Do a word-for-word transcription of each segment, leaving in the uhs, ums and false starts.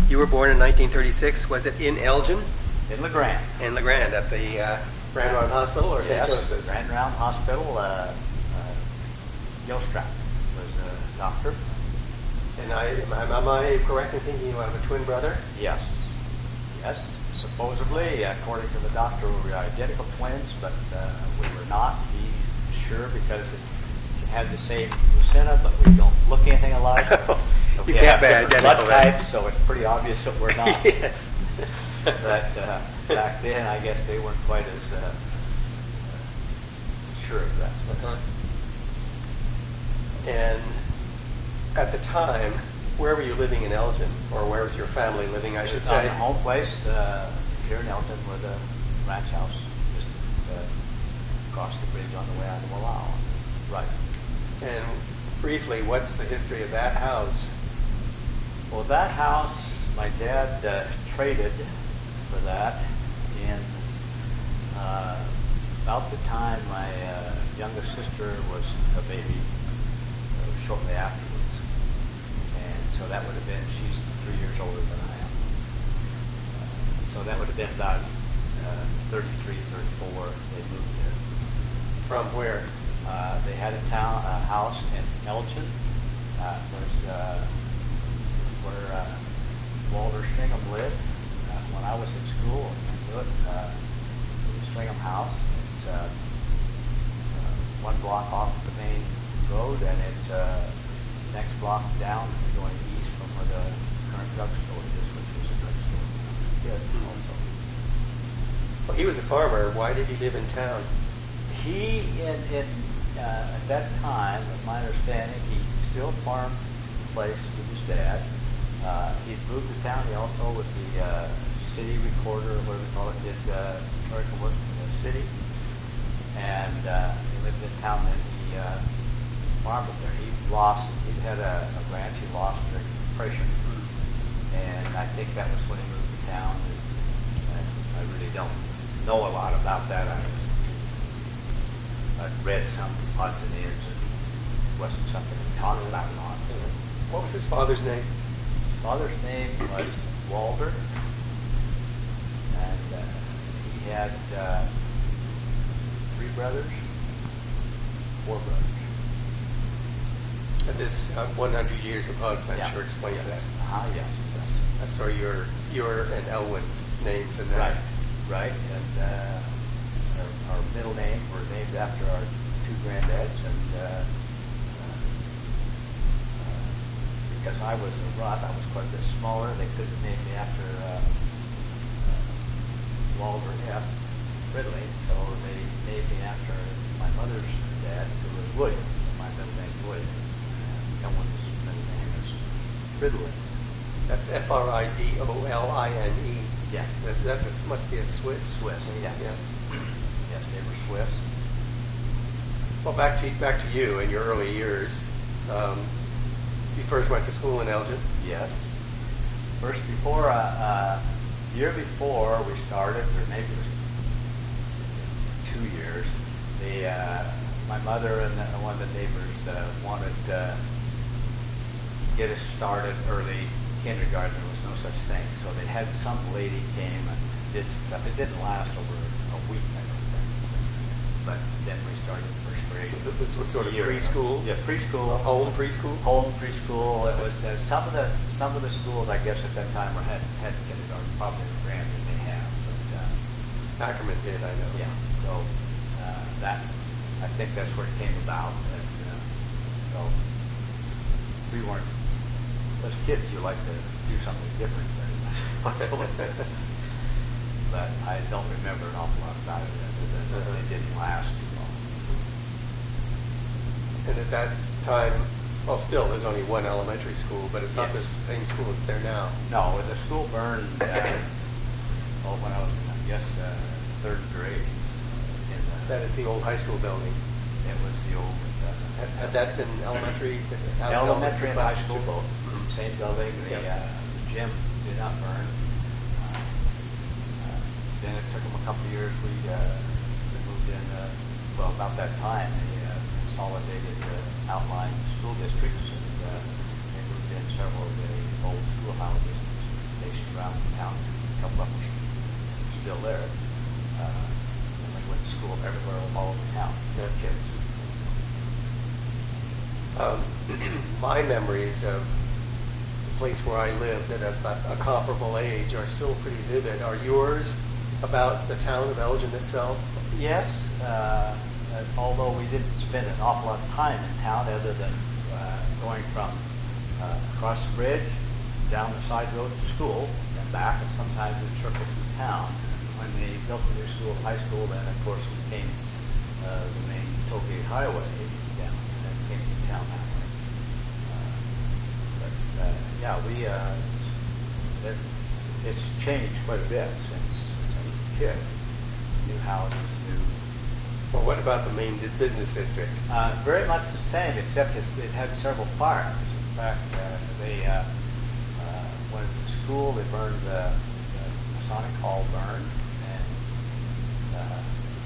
You were born in nineteen thirty-six. Was it in Elgin? In LeGrand. In LeGrand, at the uh, Grand Round Hospital or yes, Saint Joseph's? Grand Round Hospital. Uh, uh, Gilstrap was a doctor. And I, am, am I correct in thinking you have a twin brother? Yes. Yes. Supposedly, according to the doctor, we were identical twins, but uh, we were not. He's sure because it had the same placenta, but we don't look anything alike. You we can't have be different identical blood then. types, so it's pretty obvious that we're not. Yes. But uh, back then, I guess they weren't quite as uh, sure of that. Uh-huh. And at the time, where were you living in Elgin, or where was your family living, I should On say? the home place uh, here in Elgin with a ranch house just uh, across the bridge on the way out of Wallow. Right. And briefly, what's the history of that house? Well, that house, my dad uh, traded for that in uh, about the time my uh, youngest sister was a baby, uh, shortly afterwards. And so that would have been, she's three years older than I am. Uh, so that would have been about uh, thirty-three, thirty-four, they moved there. From where? Uh, they had a town, a house in Elgin. Uh, was uh, where uh, Walter Stringham lived. Uh, when I was in school, I knew it. Uh, the Stringham House. It's uh, uh, one block off the main road, and it's uh, next block down, going east from where the current drugstore is, which was a drugstore. Yeah, also. Well, he was a farmer. Why did he live in town? He, in, in uh, at that time, of my understanding, he still farmed the place with his dad. Uh, he moved to town. He also was the uh, city recorder, or whatever they call it, did uh, clerical work in the city. And uh, he lived in town, and he uh, farmed there. He lost, he had a, a ranch he lost during the Depression. And I think that was when he moved to town. And I really don't know a lot about that. I was I'd read some odds and ends, and it wasn't something we talked about a lot. So. What was his father's name? His father's name was Walter, and uh, he had uh, three brothers, four brothers. And this uh, one hundred years of Hugs, I'm Yeah. sure explains yes. that. Ah, yes. That's, that's where your your and Elwyn's names in that. Right, right, and uh, our, our middle names were named after our two granddads, and uh, uh, uh, because I was a runt, I was quite a bit smaller, they couldn't name me after uh, uh, Walter F. Ridley, so they named me after my mother's dad, who was William, my middle name is William, and Elwyn's middle name is Ridley. That's F R I D O L I N E. Yeah. That, that must be a Swiss. Swiss, yes. Yeah. Yes, they were Swiss. Well, back to back to you in your early years. Um, you first went to school in Elgin. Yes. First, before, uh, uh, year before we started, or maybe it was two years, the uh, my mother and the, one of the neighbors uh, wanted uh, to get us started early kindergarten. There was no such thing, so they had some lady came and did stuff. It didn't last over a week, I don't think. But then we started first grade. This was sort of Year. preschool. Yeah, preschool. Home preschool. Home preschool. It was uh, some of the some of the schools, I guess, at that time were had had kindergarten. Probably the Grand that they have, but uh, Ackerman did, I know. yeah. So uh, that I think that's where it came about. And, uh, so we weren't. As kids, you like to do something different. But I don't remember an awful lot about it. Other than it didn't last too long. And at that time, well, still, there's only one elementary school, but it's not Yes. the same school as there now. No, the school burned. Uh, oh, when I was, I guess, uh, third grade. In the, That is the old high school building. it was the old uh, Had, had that been elementary? How's elementary and high classes school too? both. Same building. The, Yeah. uh, the gym did not burn. Uh, uh, then it took them a couple of years. We, uh, we moved in. Uh, well, about that time, they uh, consolidated the outlying school districts, and uh, they moved in several of the old schoolhouses. They around town. A couple of them are still there. Uh, and they went to school everywhere all over town. Their kids. Um, my memories of the place where I lived at a, a comparable age are still pretty vivid. Are yours about the town of Elgin itself? Yes, uh, uh, although we didn't spend an awful lot of time in town other than uh, going from uh, across the bridge, down the side road to school, and back, and sometimes we circled through town. When they built the new school, high school, then of course it became uh, the main Tollgate Highway down, and then came to town that way. Uh, but uh, yeah, we uh, it, it's changed quite a bit since, since I was a kid. New houses, new. Well, what about the main di- business district? Uh, very much the same, except it, it had several fires. In fact, uh, they uh, uh, when at the school they burned the, the Masonic Hall burned, and uh,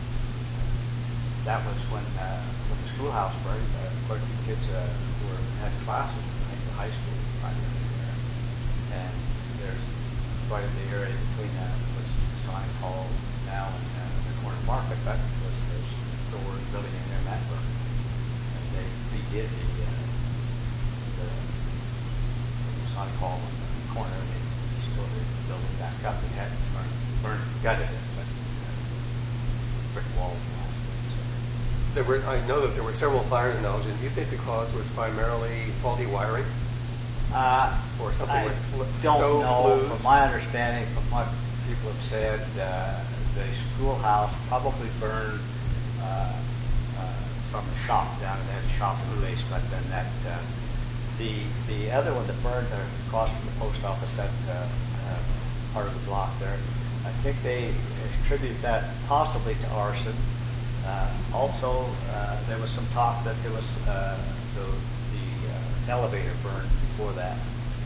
that was when uh, when the schoolhouse burned. Uh, quite a few kids uh, who were had classes in the high school primarily there, and there's right in the area between uh, was Masonic Hall now and uh, the corner market. That was there's a store building in there, and that burned. And they redid the, uh, the, the Masonic Hall in the corner, and they restored the building back up. They had burned, burned, gutted it, but uh, brick walls and all that. So. There were, I know that there were several fires in Elgin. Do you think the cause was primarily faulty wiring? Uh, or something I with fl- don't stove know. flues? From my understanding, from what people have said, uh, the schoolhouse probably burned uh, uh, from the shop down in that shop in the basement, and that uh, the the other one that burned uh, across from the post office, that uh, uh, part of the block there, I think they attribute that possibly to arson. Uh, also, uh, there was some talk that there was uh, the, the uh, elevator burned before that,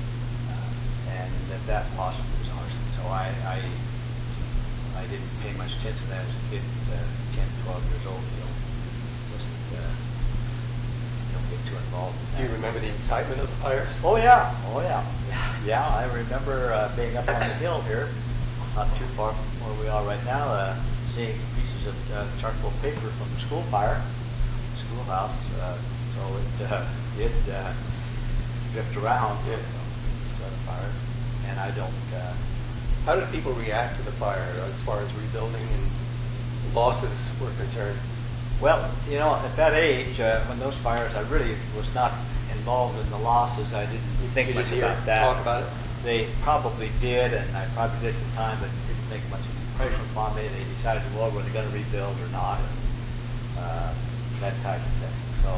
uh, and that that possibly was arson. So I, I, I didn't pay much attention to that as a kid, uh, ten, twelve years old. You know, wasn't, uh, you don't get too involved in that. Do you remember the excitement of the fires? Oh yeah, oh yeah, yeah. I remember uh, being up on the hill here, not too far from where we are right now, uh, seeing pieces of uh, charcoal paper from the school fire, schoolhouse. Uh, so it uh, did uh, drift around. Yeah. You know, start a fire, and I don't. Uh, How did people react to the fire as far as rebuilding and losses were concerned? Well, you know, at that age, uh, when those fires, I really was not involved in the losses. I didn't You think you much didn't hear about that. talk about it? They probably did, and I probably did at the time, but it didn't make much of an impression upon me. They decided, well, were they going to rebuild or not, and uh, that type of thing. So,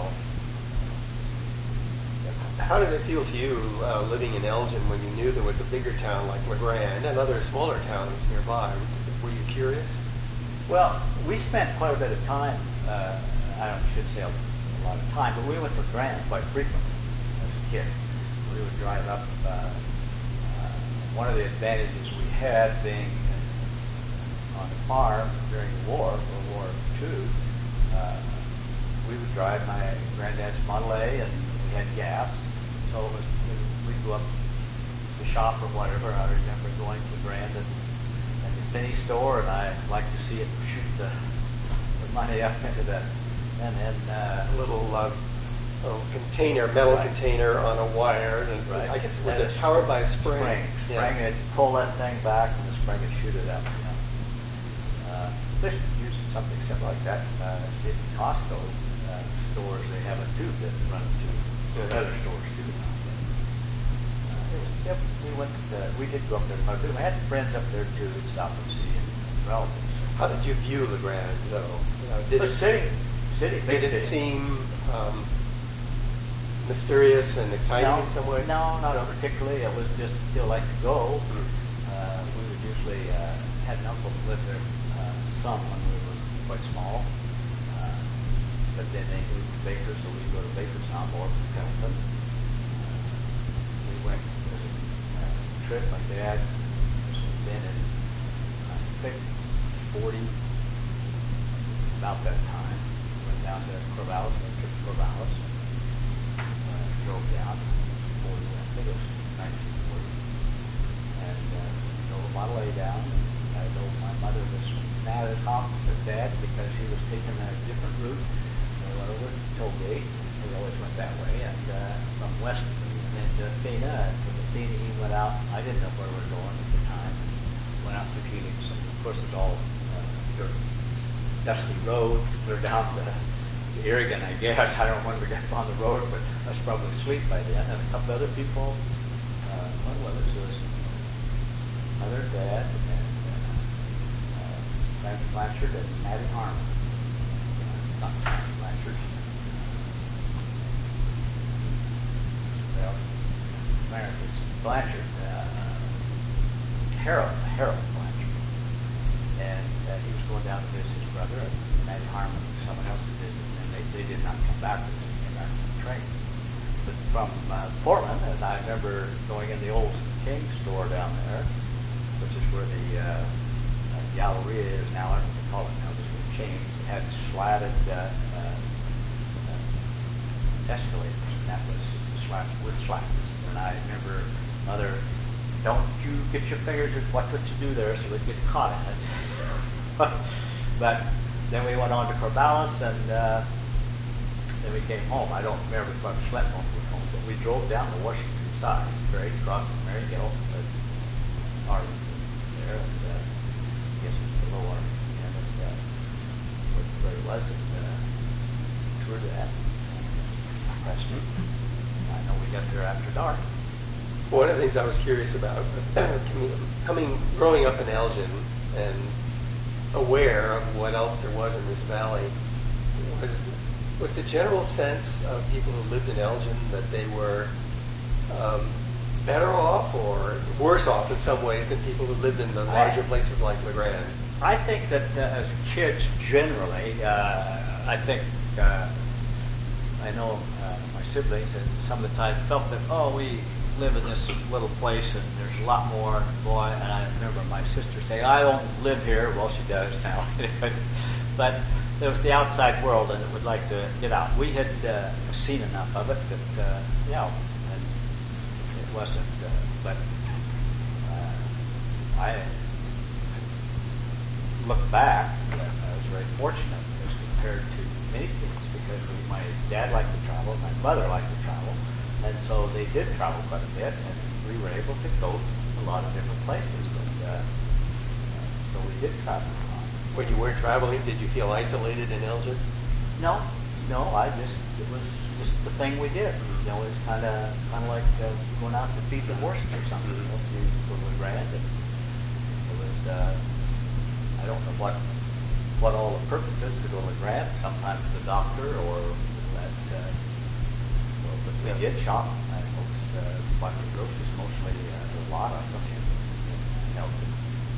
How did it feel to you uh, living in Elgin when you knew there was a bigger town like LeGrand and other smaller towns nearby? Were you curious? well, we spent quite a bit of time, uh, I don't, should say a, a lot of time, but we went to Grand quite frequently as a kid. We would drive up. Uh, uh, one of the advantages we had being on the farm during the war, World War Two, uh, we would drive my granddad's Model A, and we had gas. So it was, we'd go up to the shop or whatever. I remember going to Grand and, and the penny store, and I liked to see it shoot the, the money up into the, and then uh, A little uh, oh, container, metal Right. container on a wire, and right. I guess was And it a powered by a spring? Spring, Yeah. spring. It'd pull that thing back, and the spring would shoot it up. You know. Uh, they should use something similar like that uh, in Costco uh, stores. They have a tube that runs to Yeah. other stores too. Now. Uh, it was, yep, we went. Uh, we did go up there quite a bit. We had friends up there too that stopped and see and relatives. How did you view LeGrand, though? You know, did The it, city, city, big did it city. seem um, mysterious and exciting no, in some way? No, not particularly. It was just still like to go. Mm. Uh, we would usually uh, had an uncle that lived there uh, some when we were quite small. Uh, but then they moved to Baker, so we'd go to Baker some more from Pendleton. Uh, we went on a uh, trip. My dad was been in, I think, forty, about that time. Went down to Corvallis, went to Corvallis. Uh, drove down, forty, I think it was nineteen forty. And uh, hallway down. I know my mother was mad at opposite Dad because he was taking a different route. They went over to Tollgate. We always went that way, and uh, from west and into Athena. And from Athena, he went out. I didn't know where we were going at the time. Went out to Phoenix. And of course, it's all uh, dirt, dusty road. Clear down to, to Irrigan, I guess. I don't know when we got on the road, but I was probably asleep by then. And a couple other people. Uh, one was it was Mother, Dad, and uh, Frank Blanchard and Maddie Harmon. Uh, not Frank Blanchard. Well, Meredith Blanchard, uh, Harold, Harold Blanchard, and uh, he was going down to visit his brother, and Maddie Harmon, someone else to visit, and they, they did not come back with us. They came back on the train. But from uh, Portland, and I remember going in the old King store down there, which is where the uh, uh, Galleria is now. I don't know what they call it now. It's been changed. It had slatted uh, uh, uh, escalators, and that was slats with slats. And I remember Mother, don't you get your fingers at what what you do there, so we'd get caught in it. But then we went on to Corvallis, and uh, then we came home. I don't remember if I slept home we home, but we drove down the Washington side, very crossing Mary Hill, but our there, and uh, I guess it's below our and uh, where it was, and uh, toured that. Impressed me. I know we got there after dark. One of the things I was curious about, coming, growing up in Elgin and aware of what else there was in this valley, was was the general sense of people who lived in Elgin that they were um, better off or worse off in some ways than people who lived in the larger places like LeGrand? I think that uh, as kids generally, uh, I think, uh, I know uh, my siblings and some of the time felt that, oh, we live in this little place and there's a lot more, boy, and I remember my sister saying, I don't live here. Well, she does now. But there was the outside world and it would like to get out. We had uh, seen enough of it that, uh, you know, and it wasn't, uh, but uh, I look back, I was very fortunate as compared to many kids because we, my dad liked to travel, my mother liked to travel, and so they did travel quite a bit, and we were able to go to a lot of different places, and uh, so we did travel a lot. When you were traveling, did you feel isolated in Elgin? No, no, I just, it was just the thing we did. You know, it was kind of kind of like uh, going out to feed the horses or something, you know, to, when we ran, and it was, uh, I don't know what what all the purpose is to go to Grant, sometimes the doctor or that, uh, well, but we did shop. I folks uh, bought the groceries mostly, uh, a lot of them in, in Elgin.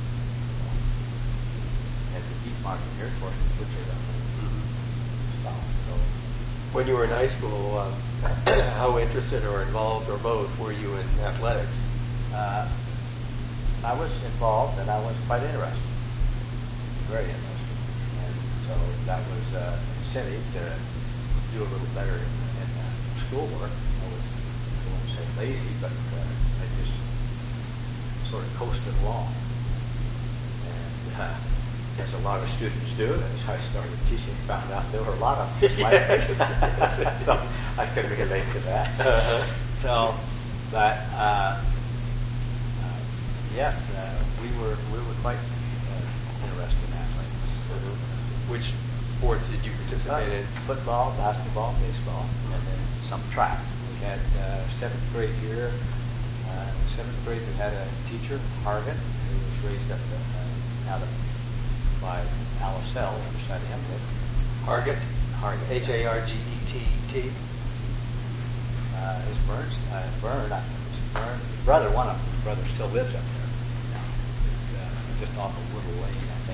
At the Eat Market here, of course, which are the stop. So when you were in high school, um, how interested or involved or both were you in athletics? Uh, I was involved and I was quite interested. Very interested, and so that was uh, incentive to do a little better in, in uh, schoolwork. I was, I wouldn't say lazy, but uh, I just sort of coasted along. And uh, as a lot of students do, as I started teaching, found out there were a lot of them like yes, yes, so I could relate to that. Uh-huh. So, but uh, uh, yes, uh, we were we were quite uh, interested. Which sports did you participate in? Football, basketball, baseball, and then some track. We had uh, seventh grade year. Uh, seventh grade, we had a teacher, Hargett, who was raised up uh, out of by Alice L. beside him. Hargett? Hargett. H A R G E T T. Uh, his Burns, uh, Byrne, I think it was Byrne. His brother, one of them, his brother still lives up there. Now, it's, uh, just off of Little Lane, I think.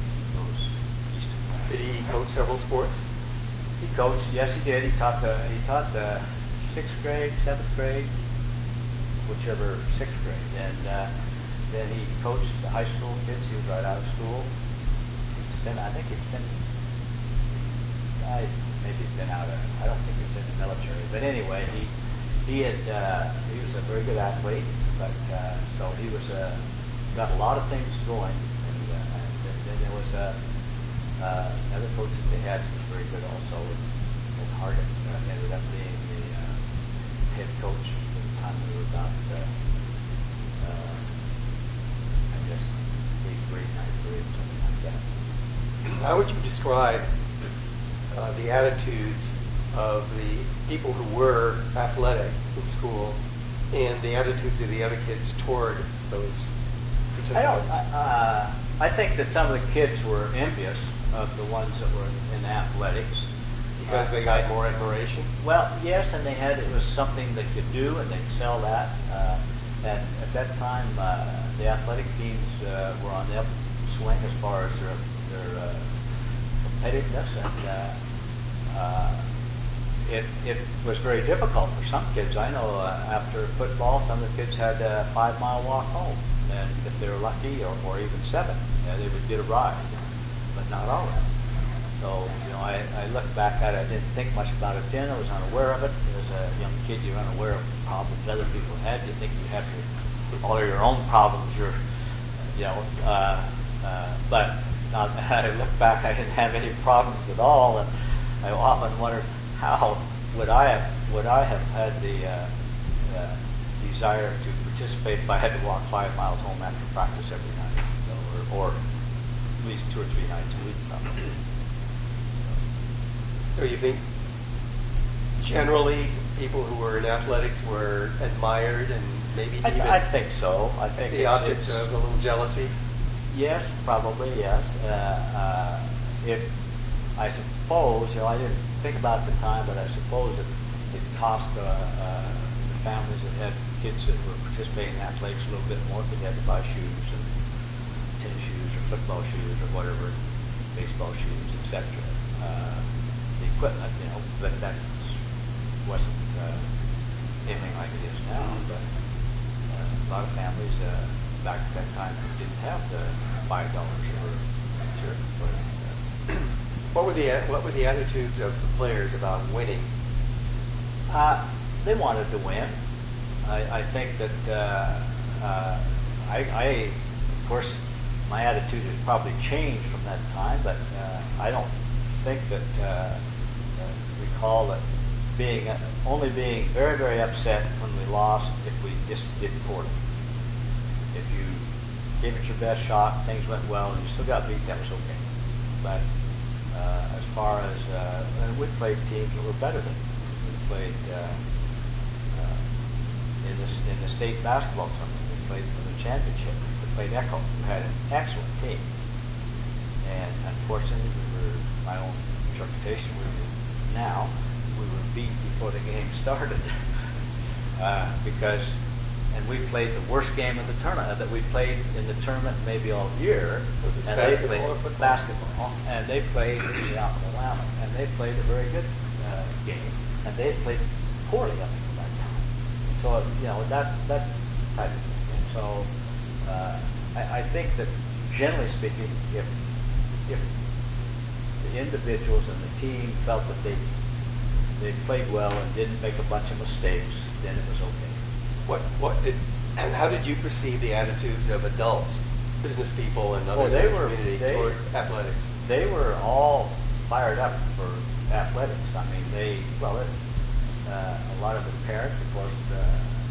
Did he coach several sports? He coached, yes, he did. He taught the he taught the sixth grade, seventh grade, whichever sixth grade, and uh, then he coached the high school kids. He was right out of school. He's been, I think he's been, I maybe he's been out of. I don't think he was in the military, but anyway, he he had uh, he was a very good athlete, but uh, so he was a got a lot of things going. And, uh, and then, then there was uh, uh, another coach that they had who was very good also. And, and Hargett uh, ended up being the uh, head coach at the time we were about, uh, uh, I guess, eighth grade, ninth grade, something like that. How would you describe uh, the attitudes of the people who were athletic in school and the attitudes of the other kids toward those I don't. participants? Uh, I think that some of the kids were envious of the ones that were in, in athletics Because they got more admiration? Well, yes, and they had it was something they could do and they excelled at. Uh, and at that time, uh, the athletic teams uh, were on the upswing as far as their their uh, competitiveness, and uh, uh, it it was very difficult for some kids. I know uh, after football, some of the kids had a five mile walk home, and if they were lucky, or, or even seven, uh, they would get a ride, but not always. So, you know, I, I look back at it, I didn't think much about it then, I was unaware of it. As a young kid, you're unaware of problems other people had. You think you have your, all of your own problems, you're, you know, uh, uh, but now I look back, I didn't have any problems at all, and I often wondered how would I have, would I have had the uh, uh, desire to participate if I had to walk five miles home after practice every night, so, or, or at least two or three nights a week probably. So you think generally people who were in athletics were admired and maybe I, even I think so. I think the it's, objects it's, of a little jealousy? yes, probably yes. Uh, uh, if I suppose, you know, I didn't think about it at the time, but I suppose it, it cost uh, uh, the families that had kids that were participating in athletics a little bit more because they had to buy shoes and tennis shoes or football shoes or whatever, baseball shoes, et cetera. Uh, the equipment, you know, but that wasn't uh, anything like it is now. But uh, a lot of families uh, back at that time didn't have the five dollars or material for it. What were the what were the attitudes of the players about winning? Uh, they wanted to win. I, I think that uh, uh, I, I, of course, my attitude has probably changed from that time, but uh, I don't think that uh, uh, recall that being uh, only being very very upset when we lost if we just did poorly. If you gave it your best shot, things went well, and you still got beat, that was okay. But uh, as far as uh, and we played teams that were better than we played uh, uh, in this in the state basketball tournament. We played for the championship. We played Echo, who had an excellent team, and unfortunately, we were my own interpretation. We were now we were beat before the game started uh, because. And we played the worst game of the tournament that we played in the tournament maybe all year. Was this and basketball they played or football? Basketball, and they played out in Willamette, and they played a very good uh, game, and they had played poorly up until that time. So you know that that type of thing. And so uh, I, I think that generally speaking, if if the individuals and the team felt that they they played well and didn't make a bunch of mistakes, then it was okay. What what did and how did you perceive the attitudes of adults, business people, and others Oh, they in the were- community they- toward athletics? They were all fired up for athletics. I mean, they, well, it, uh, a lot of the parents, of course, uh,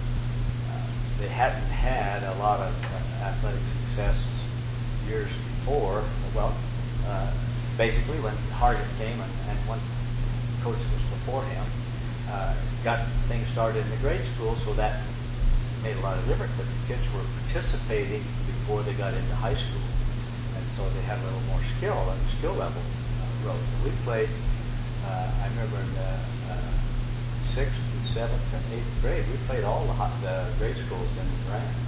uh, they hadn't had a lot of uh, athletic success years before. Well, uh, basically when Hargett came and, and one coach was before him, uh, got things started in the grade school, so that made a lot of difference, but the kids were participating before they got into high school, and so they had a little more skill, and the skill level uh, rose. And we played, uh, I remember in the uh, sixth, and seventh, and eighth grade, we played all the, hot, the grade schools in Grand.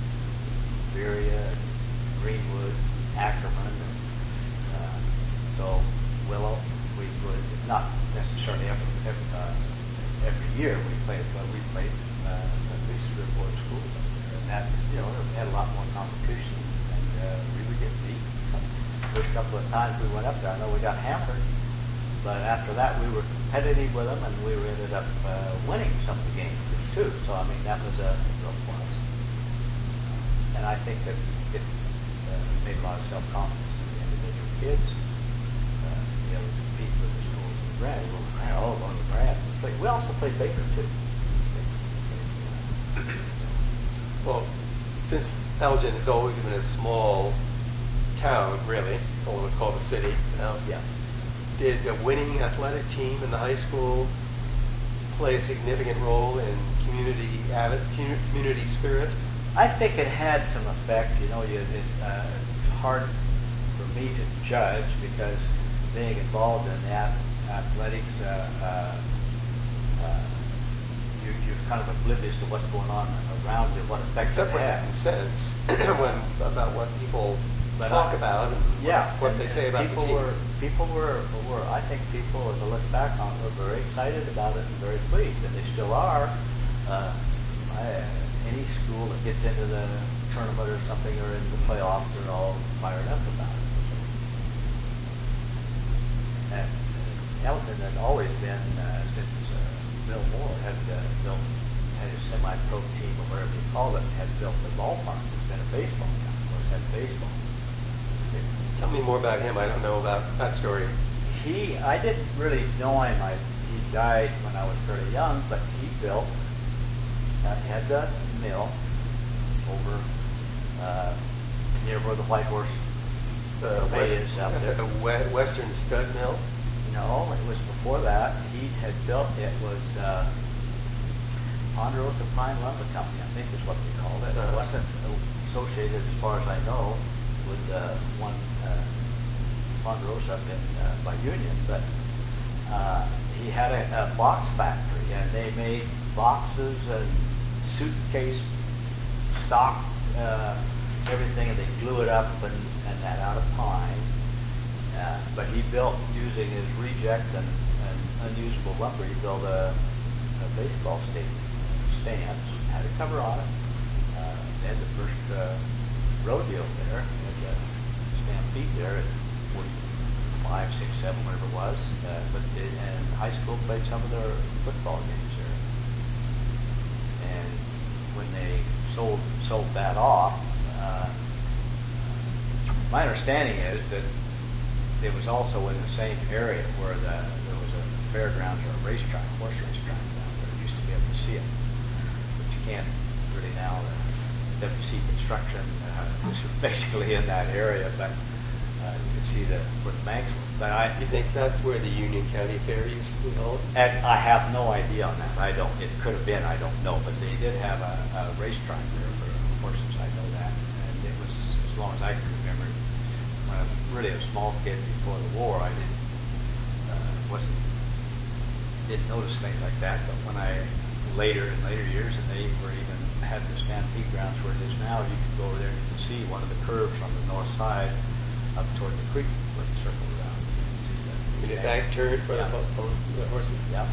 Berea, Greenwood, Ackerman, and, uh, so Willow, we would, not necessarily every, every, uh, every year we played, but we played uh, at least three or four schools. And that, you know, we had a lot more competition, and uh, we would get beat. First couple of times we went up there, I know we got hammered, but after that we were competitive with them, and we ended up uh, winning some of the games too. So I mean, that was a real plus. And I think that it uh, made a lot of self-confidence in the individual kids. Uh, you know, to compete with the schools in Grant. Well, Grant, oh, going to Grant. We, played, we also played Baker too. Well, since Elgin has always been a small town, really, although it's called a city now. Yeah. Did a winning athletic team in the high school play a significant role in community atti- community spirit? I think it had some effect. You know, you, it, uh, it's hard for me to judge because being involved in the athletics, uh, uh, uh, you, you're kind of oblivious to what's going on around you, what effects Except it for has. having sense when, about what people But talk I, about and yeah, what and, they say about people the team. were people were were I think people, as I look back on, were very excited about it and very pleased, and they still are. Uh, I, any school that gets into the tournament or something or in the playoffs, they're all fired up about it. And uh, Elton had always been uh, since uh, Bill Moore had uh, built had his semi-pro team or whatever you call it, had built the ballpark. It's been a baseball town. Of course, had baseball. Tell me more about him. I don't know about that story. He, I didn't really know him. I, he died when I was fairly young, but he built, uh, he had the mill over uh, near where the White Horse The Bay West, is out there. the we- Western Stud Mill. No, it was before that. He had built, it was uh, Ponderosa Pine Lumber Company, I think is what they called it. It Uh-huh. wasn't associated, as far as I know, with uh, one uh, Ponderosa up in uh, by Union, but uh, he had a, a box factory, and they made boxes and suitcase stock, uh, everything, and they glue it up and, and that out of pine. Uh, but he built, using his reject and, and unusable lumber, he built a, a baseball stadium, stands, had a cover on it. Uh, they had the first uh, rodeo there, had the stampede there at forty-five, six, seven, whatever it was. Uh, but it, and high school played some of their football games there. And when they sold sold that off, uh, my understanding is that it was also in the same area where the, there was a fairgrounds or a racetrack, horse racetrack down there. You used to be able to see it, but you can't really now. Uh, W C Construction uh, was basically in that area, but uh, you could see the where the banks were. But I, You think that's where the Union County Fair used to be held? and I have no idea on that. I don't. It could have been. I don't know. But they did have a, a racetrack there for horses. I know that, and it was, as long as I can remember, when I was really a small kid before the war, I didn't uh, wasn't didn't notice things like that. But when I later in later years, and they were even had the stampede grounds where it is now, you can go over there and you can see one of the curves on the north side up toward the creek where it circled around. You can see the, You did that turn for yeah. the, for the horses? Yeah.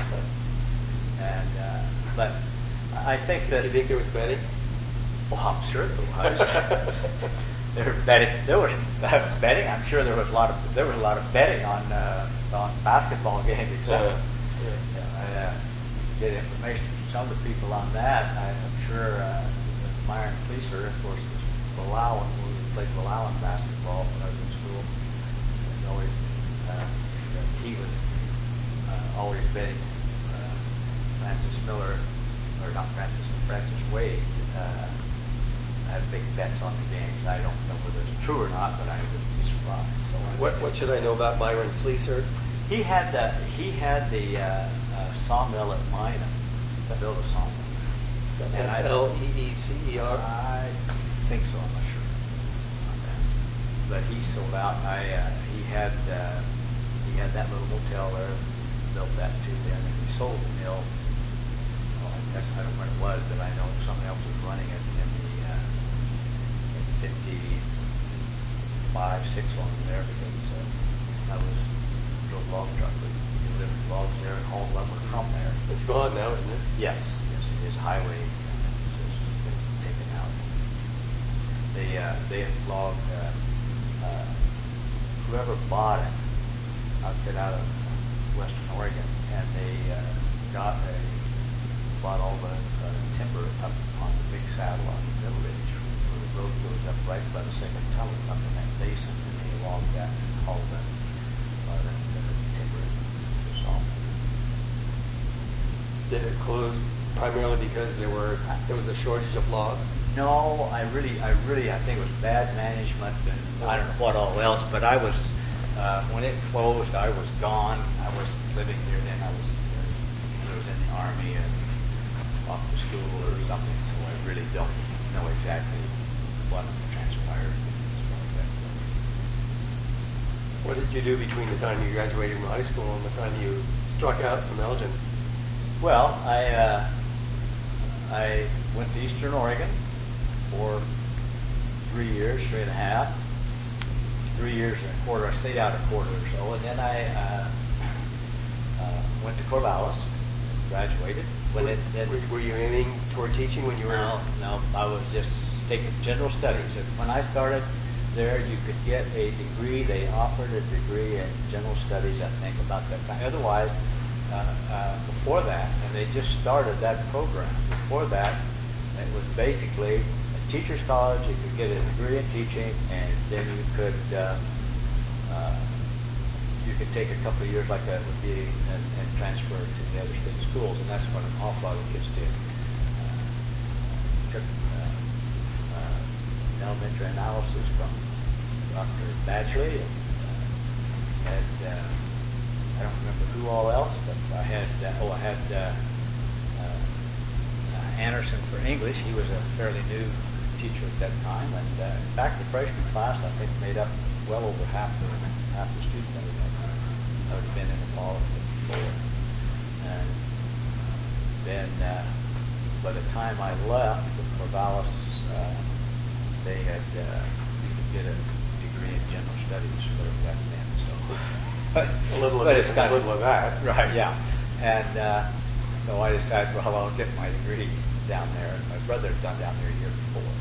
And uh, but I think that Do you think there was betting? well, I'm sure there was. there was betting. There was betting. I'm sure there was a lot of there was a lot of betting on uh, on basketball games. Uh, Except yeah. I uh, get information from some of the people on that. I'm sure uh, Myron Fleeser, of course, was Balawan, when we played Balawan basketball when I was in school. And always uh, he was uh, always betting uh, Francis Miller, or not Francis, Francis Wade. Uh, had big bets on the games. I don't know whether it's true or not, but I wouldn't be surprised. So I What, what should I know about Myron Fleeser? He had the he had the uh, uh, sawmill at Minot, to build a sawmill. And I L E E C E R? I think so. I'm not sure on that. But he sold out. I uh, he had uh, he had that little motel there, built that too. Then and he sold the mill. Well, I guess I don't know when it was, but I know someone else was running it in the uh, in fifty-five, six on there because uh, I was drove log truck. We delivered logs there and hauled lumber from there. It's gone now, isn't it? Yes, yes, it is highway uh, has been taken out. They uh, they had logged uh, uh, whoever bought it, outfit out of Western Oregon, and they uh, got a bought all the uh, timber up on the big saddle on the Middle Ridge for the road goes up right by the second tunnel up in that basin, and they log that and haul that, uh, that, that timber to salt. Did it close primarily because there were there was a shortage of logs? No, I really, I really, I think it was bad management and I don't know what all else, but I was, uh, when it closed, I was gone. I was living here then. I was, uh, I was in the Army and off to school or something, so I really don't know exactly what transpired as far as that goes. What did you do between the time you graduated from high school and the time you struck out from Elgin? Well, I, uh, I went to Eastern Oregon for three years, three and a half, three years and a quarter. I stayed out a quarter or so, and then I uh, uh, went to Corvallis, graduated. When were, it, it, were, were you aiming toward teaching when you were? No, no, I was just taking general studies. And when I started there, you could get a degree. They offered a degree in general studies, I think, about that time. Otherwise, uh, uh, before that, and they just started that program. Before that, it was basically a teacher's college. You could get a degree in teaching, and then you could uh, uh, you could take a couple of years like that would be and, and transfer to the other state schools, and that's what an awful lot of kids did. Uh, took uh, uh, elementary analysis from Doctor Badgley, and uh, had uh, I don't remember who all else, but I had uh, oh I had uh, uh, uh, Anderson for English. He was a fairly new teacher at that time, and uh, in fact the freshman class I think made up well over half the half the students that we had. I had been in the fall before, and then uh, by the time I left Corvallis, uh, they had uh, you could get a degree in general studies, whatever that meant. So, but, a little but of it's this, kind a little of that, right? Yeah, and uh, so I decided, well, I'll get my degree down there. And my brother had done down there a year before,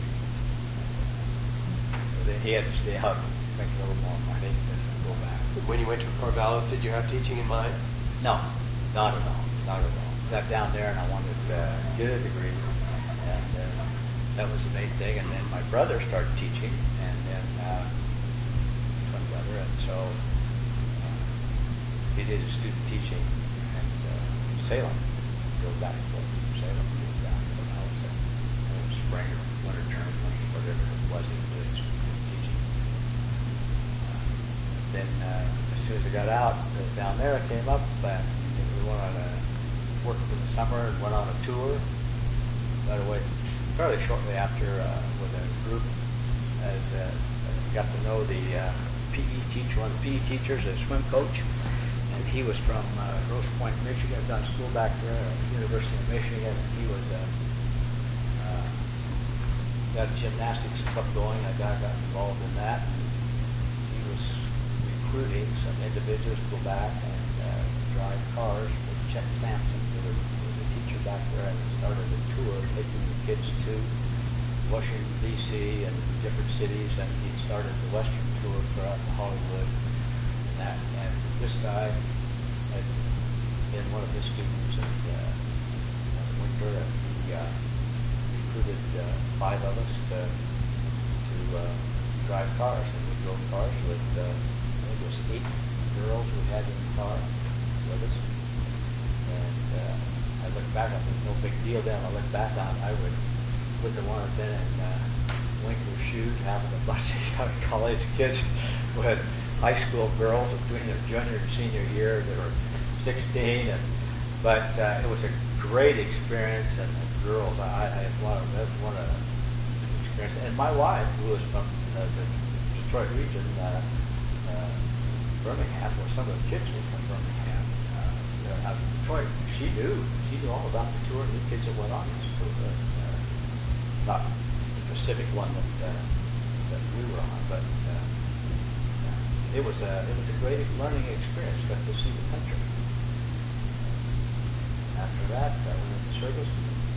so then he had to stay out and make a little more money and go back. When you went to Corvallis, did you have teaching in mind? No, not at all, not at all. Got down there and I wanted to uh, get a degree, and uh, that was the main thing. And then my brother started teaching, and then uh, my brother, and so uh, he did his student teaching at uh, Salem. Go back to Salem, go back to Corvallis, and it was spring or winter term, whatever it was, he was doing student teaching. Then uh, as soon as I got out uh, down there, I came up and we went on a work for the summer and went on a tour. By the way, fairly shortly after uh, with a group, as uh, got to know the uh, P E teacher, one of the P E teachers, a swim coach, and he was from uh, Grosse Pointe, Michigan. I've done school back there at the University of Michigan, and he was uh, uh, got a gymnastics club going. I got, got involved in that. Recruiting some individuals to go back and uh, drive cars with Chet Sampson, who was, who was a teacher back there, and started a tour taking the kids to Washington, D C and different cities, and he started the Western tour throughout Hollywood and that. And this guy had been one of his students in uh, winter, and he uh, recruited uh, five of us to, to uh, drive cars, and we drove cars with uh, eight girls we had in the car with us, and uh, I look back, I think no big deal then. I look back on it, I would would have wanted been in uh, Winkler's shoes, having a bunch of college kids with high school girls between their junior and senior year that were sixteen, and but uh, it was a great experience, and the girls, I, I had one of that's one of the experience, and my wife, who was from uh, the Detroit region. Uh, uh, Birmingham, where some of the kids were from Birmingham, uh, out of Detroit. She knew, she knew all about the tour and the kids that went on this tour. Uh, uh, not the specific one that uh, that we were on, but uh, uh, it was a it was a great learning experience. Got to see the country. After that, I went into service.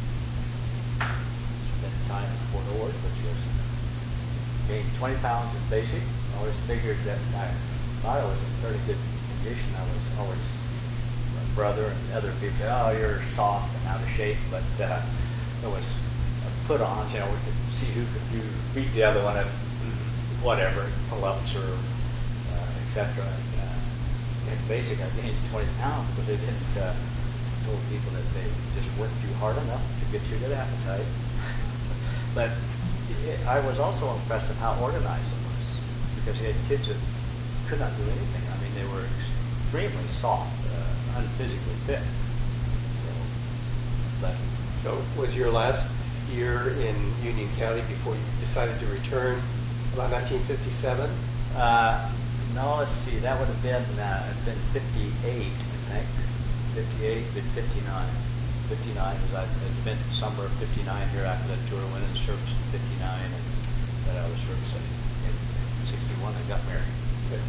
Spent time in Fort Ord, which was gained twenty pounds in basic. I always figured that I. I was in fairly good condition. I was always, my brother and other people said, oh, you're soft and out of shape, but uh, it was put on, you know, we could see who could do beat the other one at whatever, pull-ups or uh, et cetera. And, uh, and basically, I gained twenty pounds because they didn't uh, told people that they just worked you hard enough to get you a good appetite. But it, I was also impressed at how organized it was, because he had kids that could not do anything. I mean, they were extremely soft, uh, unphysically fit. So, but So was your last year in Union County before you decided to return about nineteen fifty-seven? Uh, no, let's see. That would have been uh, it's been fifty-eight, I think. fifty-eight, then fifty-nine. fifty-nine was I had spent summer of fifty-nine here after that tour. Went in service in fifty-nine, and then I was service in sixty-one. I got married. Okay.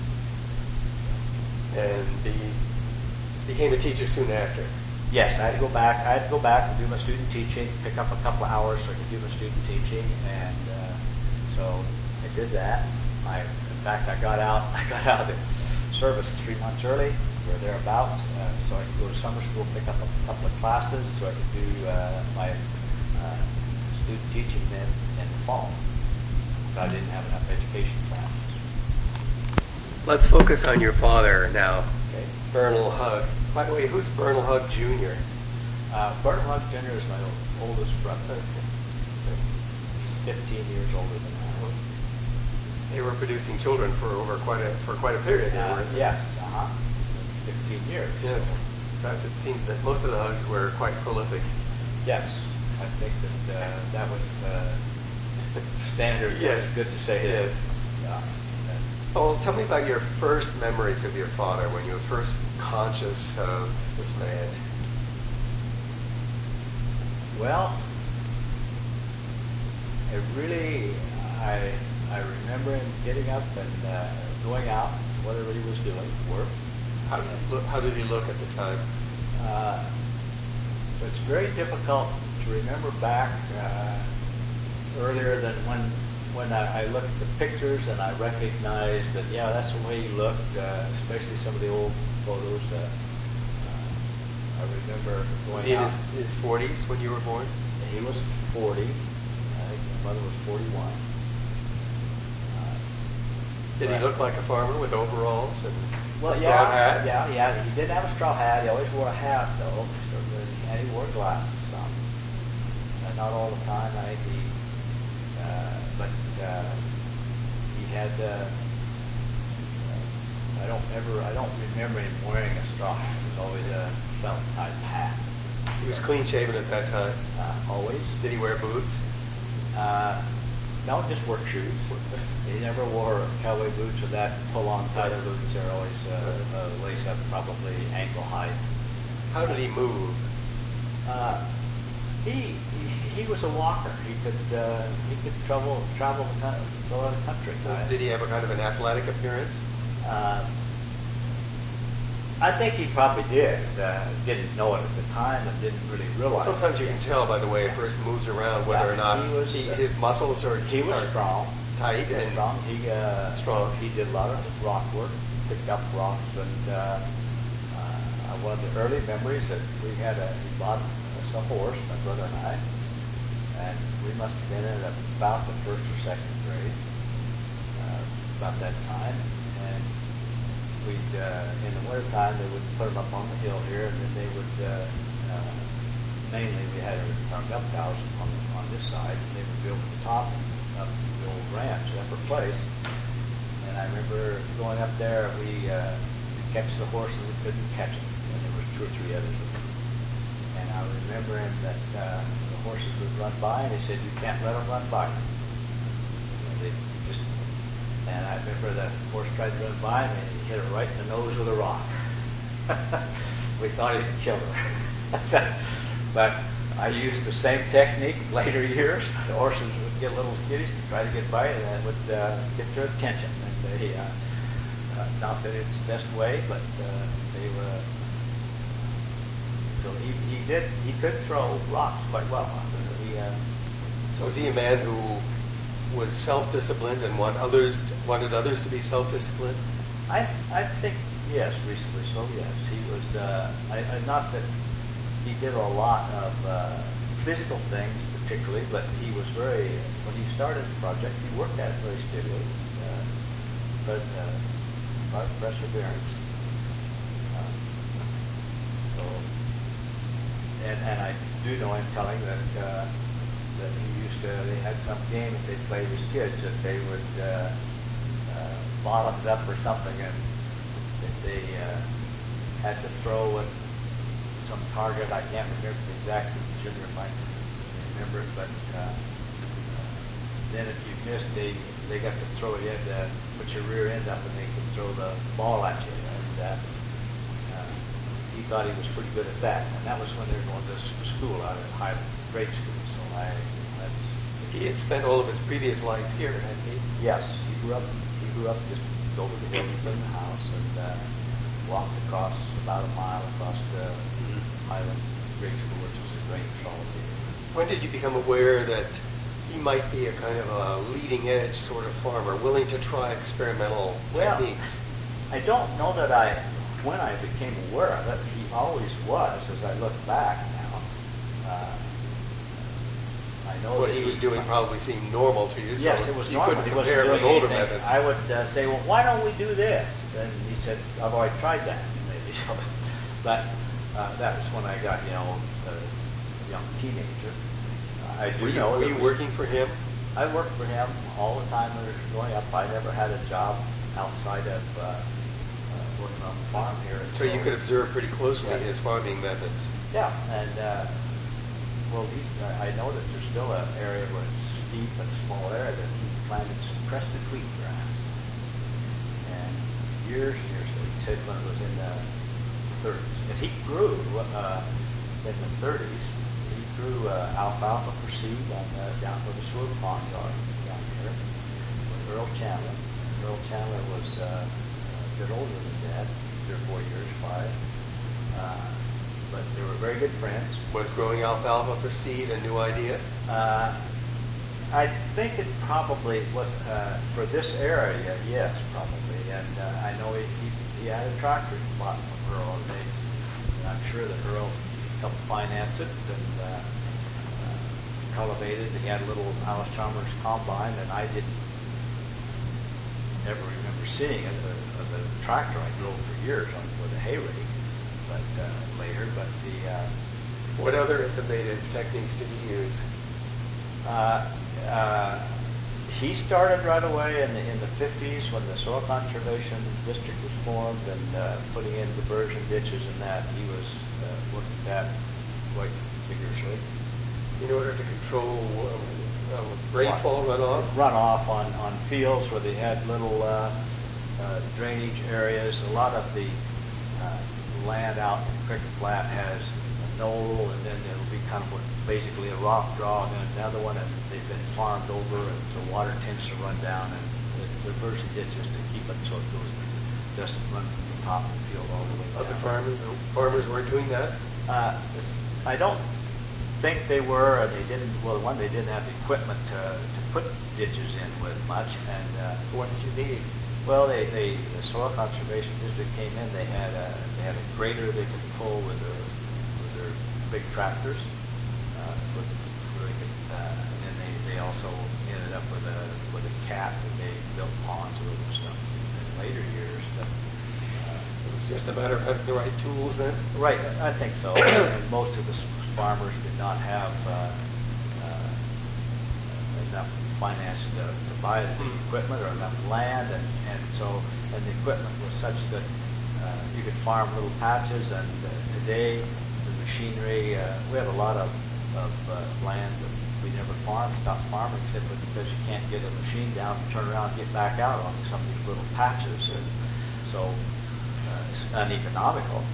And be, became a teacher soon after. Yes, I had to go back. I had to go back and do my student teaching, pick up a couple of hours so I could do my student teaching, and uh, so I did that. I, in fact, I got out. I got out of service three months early, or thereabouts, uh, so I could go to summer school, pick up a couple of classes, so I could do uh, my uh, student teaching then in the fall. But I didn't have enough education classes. Let's focus on your father now, Okay. Bernal Hug. By the way, who's Bernal Hug Junior? Uh, Bernal Hug Junior is my old, oldest brother. He's fifteen years older than I am. They were producing children for over quite a for quite a period. Uh, weren't they? yes, uh-huh. fifteen years. Yes. In fact, it seems that most of the Hugs were quite prolific. Yes, I think that uh, that was uh, standard. Yes. It's good to say it Yes. is. Yeah. Oh, tell me about your first memories of your father, when you were first conscious of this man. Well, it really, I I remember him getting up and uh, going out, whatever he was doing, work. How did he look, how did he look at the time? Uh, it's very difficult to remember back uh, earlier than when when I, I look at the pictures and I recognize that, yeah, that's the way he looked, uh, especially some of the old photos. Uh, uh, I remember Was going he in out. his, his forties when you were born? He was forty. I think my mother was forty-one. Uh, Did he but- look like a farmer with overalls and Well, a straw yeah, hat? yeah, yeah. He didn't have a straw hat. He always wore a hat, though, and he wore glasses some. Uh, not all the time. I think he, uh, but uh, he had. Uh, I don't ever. I don't remember him wearing a straw hat. It was always a felt type hat. He was clean shaven at that time. Uh, always. Did he wear boots? Uh, no, just work shoes. He never wore cowboy boots or that pull-on type of boots. They're always uh, uh, lace up, probably ankle high. How did he move? Uh, he, he he was a walker. He could uh, he could travel travel the coun- go out of the country. I, Did he have a kind of an athletic appearance? uh, I think he probably did. Uh, didn't know it at the time and didn't really realize. Sometimes you it. can tell by the way a person moves around whether Yeah, or not he was, he, uh, his muscles are He was are strong. tight He was and strong. He uh, strong. He did a lot of rock work, picked up rocks, and uh, uh, one of the early memories that we had a he bought us a horse, my brother and I, and we must have been in about the first or second grade, uh, about that time, and we'd uh, in the winter time they would put them up on the hill here, and then they would uh, uh, mainly we had our milk cows on on this side, and they would be over the top of the old ranch, upper place. And I remember going up there, we uh, we'd catch the horse and we couldn't catch it, and there was two or three others of them. And I remember him that uh, the horses would run by, and he said, "You can't let them run by." And they just, and I remember the horse tried to run by me, and he hit her right in the nose with a rock. We thought he'd kill her. But I used the same technique in later years. The horses would get little skittish to try to get by, and that would uh, get their attention. And they, uh, uh, not that it's the best way, but uh, they were. So he, he did he could throw rocks quite well. He, uh, so Was he a man who was self-disciplined and want others wanted others to be self-disciplined? I I think yes, recently so yes. He was uh, I, I not that he did a lot of uh, physical things particularly, but he was very, when he started the project, he worked at it very steadily, uh, but uh, a lot of perseverance. Uh, so, and, and I do know him telling that uh, that he used to, they had some game that they played with kids that they would uh, uh, bottom it up or something, and if they uh, had to throw it some target, I can't remember the exact, Junior might remember it, but uh, then if you missed, they, they got to throw it in, uh, put your rear end up and they could throw the ball at you. And uh, uh, he thought he was pretty good at that. And that was when they were going to s- school out at Highland grade school. So I, that's, He had spent all of his previous life here, hadn't he? yes, he grew up, he grew up just over the hill from the house and uh, walked across about a mile across the Highland grade school, which was a great trolley. When did you become aware that he might be a kind of a leading edge sort of farmer, willing to try experimental Well, techniques? I don't know that I, when I became aware of it, he always was, as I look back now. Uh, I know What that he was doing probably seemed normal to you, so Yes, it was you normal. couldn't He wasn't compare it with doing older anything. methods. I would uh, say, well, why don't we do this? And he said, I've already tried that, maybe. But uh, that was when I got, you know, a young teenager. Uh, I do Were you, know were that you was- working for him? I worked for him all the time when I was growing up. I never had a job outside of uh, uh, working on the farm here. So you could observe pretty closely Yeah. his farming methods. Yeah, and uh, well, these, uh, I know that there's still an area where it's steep and small area that he planted some crested wheat grass. And years and years ago, he said when it was in the thirties. And he grew uh, in the thirties. He grew uh, alfalfa for seed on uh, down where the Seward Pond yard down here with Earl Chandler. Earl Chandler was uh, a bit older than Dad, three or four years, five. Uh, but they were very good friends. Was growing alfalfa for seed a new idea? Uh, I think it probably was, uh, for this area, yes, probably. And uh, I know he, he, he had a tractor he bought from Earl, and they, and I'm sure that Earl helped finance it and uh, uh, cultivated. He had a little Alice Chalmers combine, and I didn't ever remember seeing it. The, the tractor I drove for years on with a hay rake, but uh, later. But the uh, What other innovative techniques did he use? Uh, uh, he started right away in the, in the fifties when the Soil Conservation District was formed and uh, putting in diversion ditches and that. He was uh, working that quite vigorously. In order to control uh, uh, rainfall runoff? Runoff on, on fields where they had little uh, uh, drainage areas. A lot of the uh, land out in Cricket Flat has a knoll, and then it'll be kind of what, basically a rock draw, and then another one, and they've been farmed over, and the water tends to run down, and the diversion ditches to keep it so it goes, doesn't run from the top of the field all the way down. Other farmers, farmers weren't doing that? Uh, this- I don't think they were, and they didn't, well, one, they didn't have the equipment to, to put ditches in with much, and uh, What did you need? well, they, they, the Soil Conservation District came in, they had a, they had a grader they could pull with their, with their big tractors, uh, with, where they could, uh, and then they, they also ended up with a, with a cat that they built ponds with and stuff in later years, but, uh, It was just a matter of having the right tools then? right, I think so. And most of the s- farmers did not have uh, uh, enough finance to, to buy the Hmm. equipment or enough land, and, and so, and the equipment was such that uh, you could farm little patches, and uh, today, the machinery, uh, we have a lot of, of uh, land that we never farmed, stopped farming, simply because you can't get a machine down and turn around and get back out on some of these little patches, and so uh, it's uneconomical.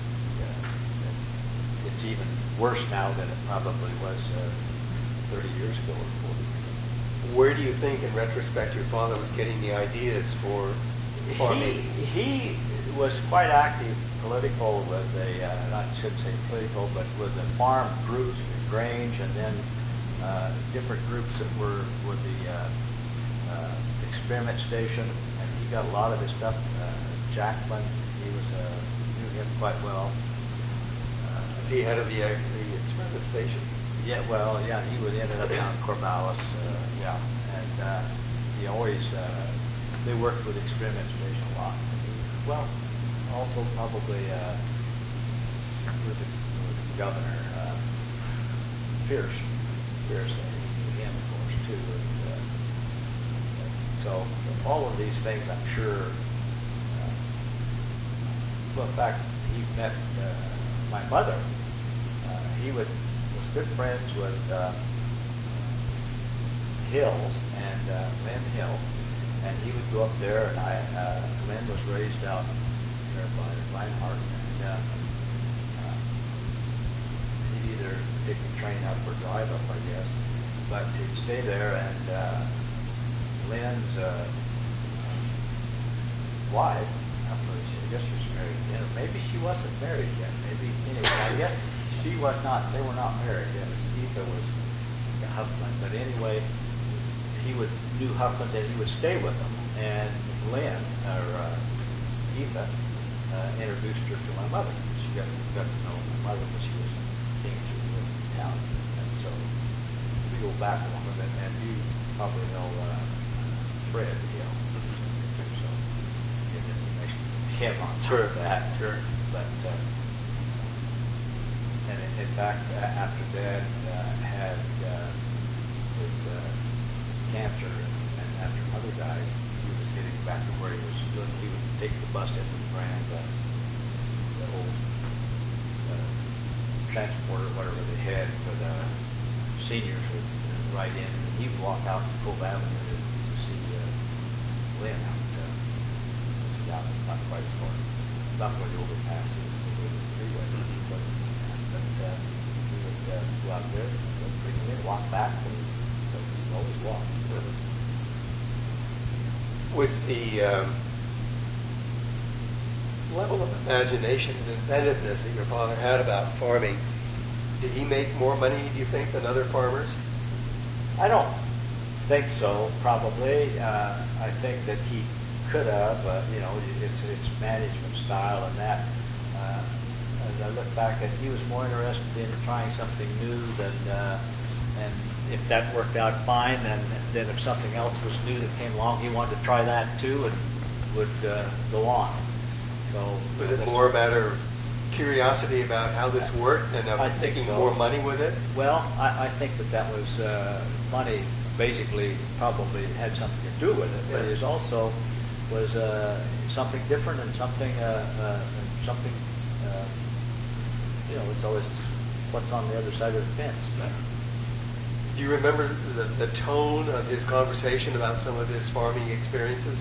Uh, it's even worse now than it probably was uh, thirty years ago or forty. Where do you think, in retrospect, your father was getting the ideas for farming? He, he was quite active political with a, uh, not should say political, but with the farm groups, Grange, and then uh, different groups that were with the uh, uh, experiment station, and he got a lot of his stuff. Uh, Jackman, he was uh, knew him quite well. Is he head of the, uh, the experiment station? Yeah, well, yeah, he was ended up down in Corvallis, uh, yeah, and uh, he always, uh, they worked with extreme education a lot. Well, also probably, uh, was it, was the governor, uh, Pierce, Pierce, and him, of course, too. And, uh, so all of these things, I'm sure, uh, well, in fact, he met uh, my mother. Uh, he would, was good friends with uh, Hills and uh, Lynn Hill, and he would go up there, and I, uh, Lynn was raised out there by Reinhardt, and uh, uh, he'd either take the train up or drive up, I guess, but he'd stay there, and uh, Lynn's uh, wife, I guess she was married then, or maybe she wasn't married yet, maybe, anyway, I guess she was not, they were not married yet. Eva was Huffman, but anyway, he would knew Huffman's and he would stay with them. And Lynn, or uh, Eva, uh, introduced her to my mother. She got, got to know my mother when she was a teenager in town. And so we go back a little bit, and you probably know uh, Fred Hill. So get information from him on sure. that. Sure. But uh, and in, in fact, uh, after Dad uh, had uh, his uh, cancer, and, and after Mother died, he was getting back to where he was doing. He would take the bus into the Grand, uh, the old uh, transporter, whatever they had for the seniors would ride in, and he would walk out to Cove Avenue to, to see uh, Lynn out. Uh, down, not quite as far, not where the overpass is, the freeway. Mm-hmm. But, but uh, we would uh, go out there, bring him in, walk back, and so we always walked. With the um, level of imagination and inventiveness that your father had about farming, did he make more money, do you think, than other farmers? I don't think so, probably. Uh, I think that he could have, uh, you know, it's, it's management style and that. Uh, as I look back, and he was more interested in trying something new than, uh, and if that worked out fine, then, then if something else was new that came along, he wanted to try that too and would uh, go on. So was it more a matter of curiosity about how this worked and of making so. more money with it? Well, I, I think that that was uh, money. Basically, probably had something to do with it, but yeah. it was also was uh, something different and something uh, uh, something. Uh, you know, it's always what's on the other side of the fence. But, do you remember the, the tone of his conversation about some of his farming experiences?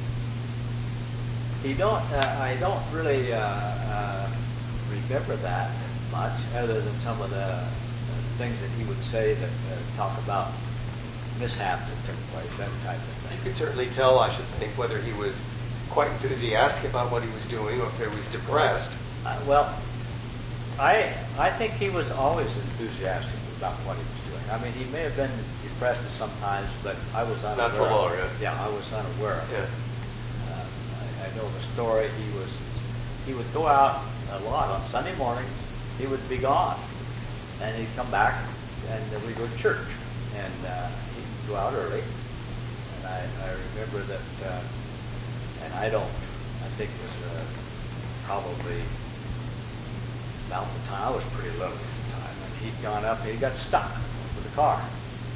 He don't. Uh, I don't really uh, uh, remember that much, other than some of the uh, things that he would say that uh, talk about mishaps that took place, that type of thing. You could certainly tell, I should think, whether he was quite enthusiastic about what he was doing or if he was depressed. Uh, well, I I think he was always enthusiastic about what he was doing. I mean, he may have been depressed at some times, but I was unaware. Not for long, of it. yeah. Yeah, I was unaware of yeah. it. Uh, I, I know the story. He was he would go out a lot on Sunday mornings. He would be gone, and he'd come back, and then we'd go to church, and uh, he'd go out early. And I, I remember that, uh, and I don't. I think it was uh, probably. About the time, I was pretty low at the time, and he'd gone up and he got stuck with the car.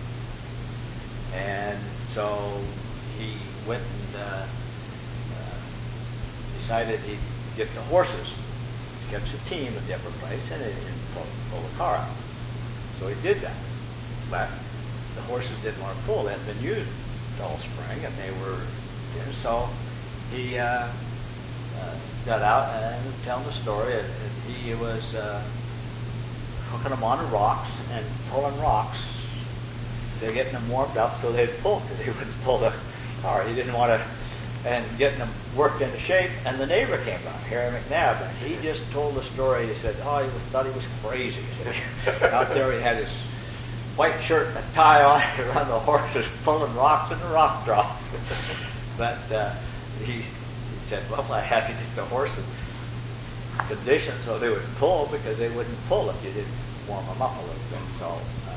And so he went and uh, uh, decided he'd get the horses, catch the team at the upper place, and, and pull, pull the car out. So he did that. But the horses didn't want to pull. They hadn't been used all spring, and they were, you know, so he uh, uh, got out and telling the story. And, he was uh, hooking them onto rocks and pulling rocks. They're getting them warmed up so they'd pull, because he wouldn't pull the car. He didn't want to, and getting them worked into shape. And the neighbor came by, Harry McNabb, and he just told the story. He said, oh, he was, thought he was crazy. Out there he had his white shirt and a tie on around the horses pulling rocks in the rock drop. But uh, he, he said, well, I had to get the horses condition so they would pull, because they wouldn't pull if you didn't warm them up a little bit. So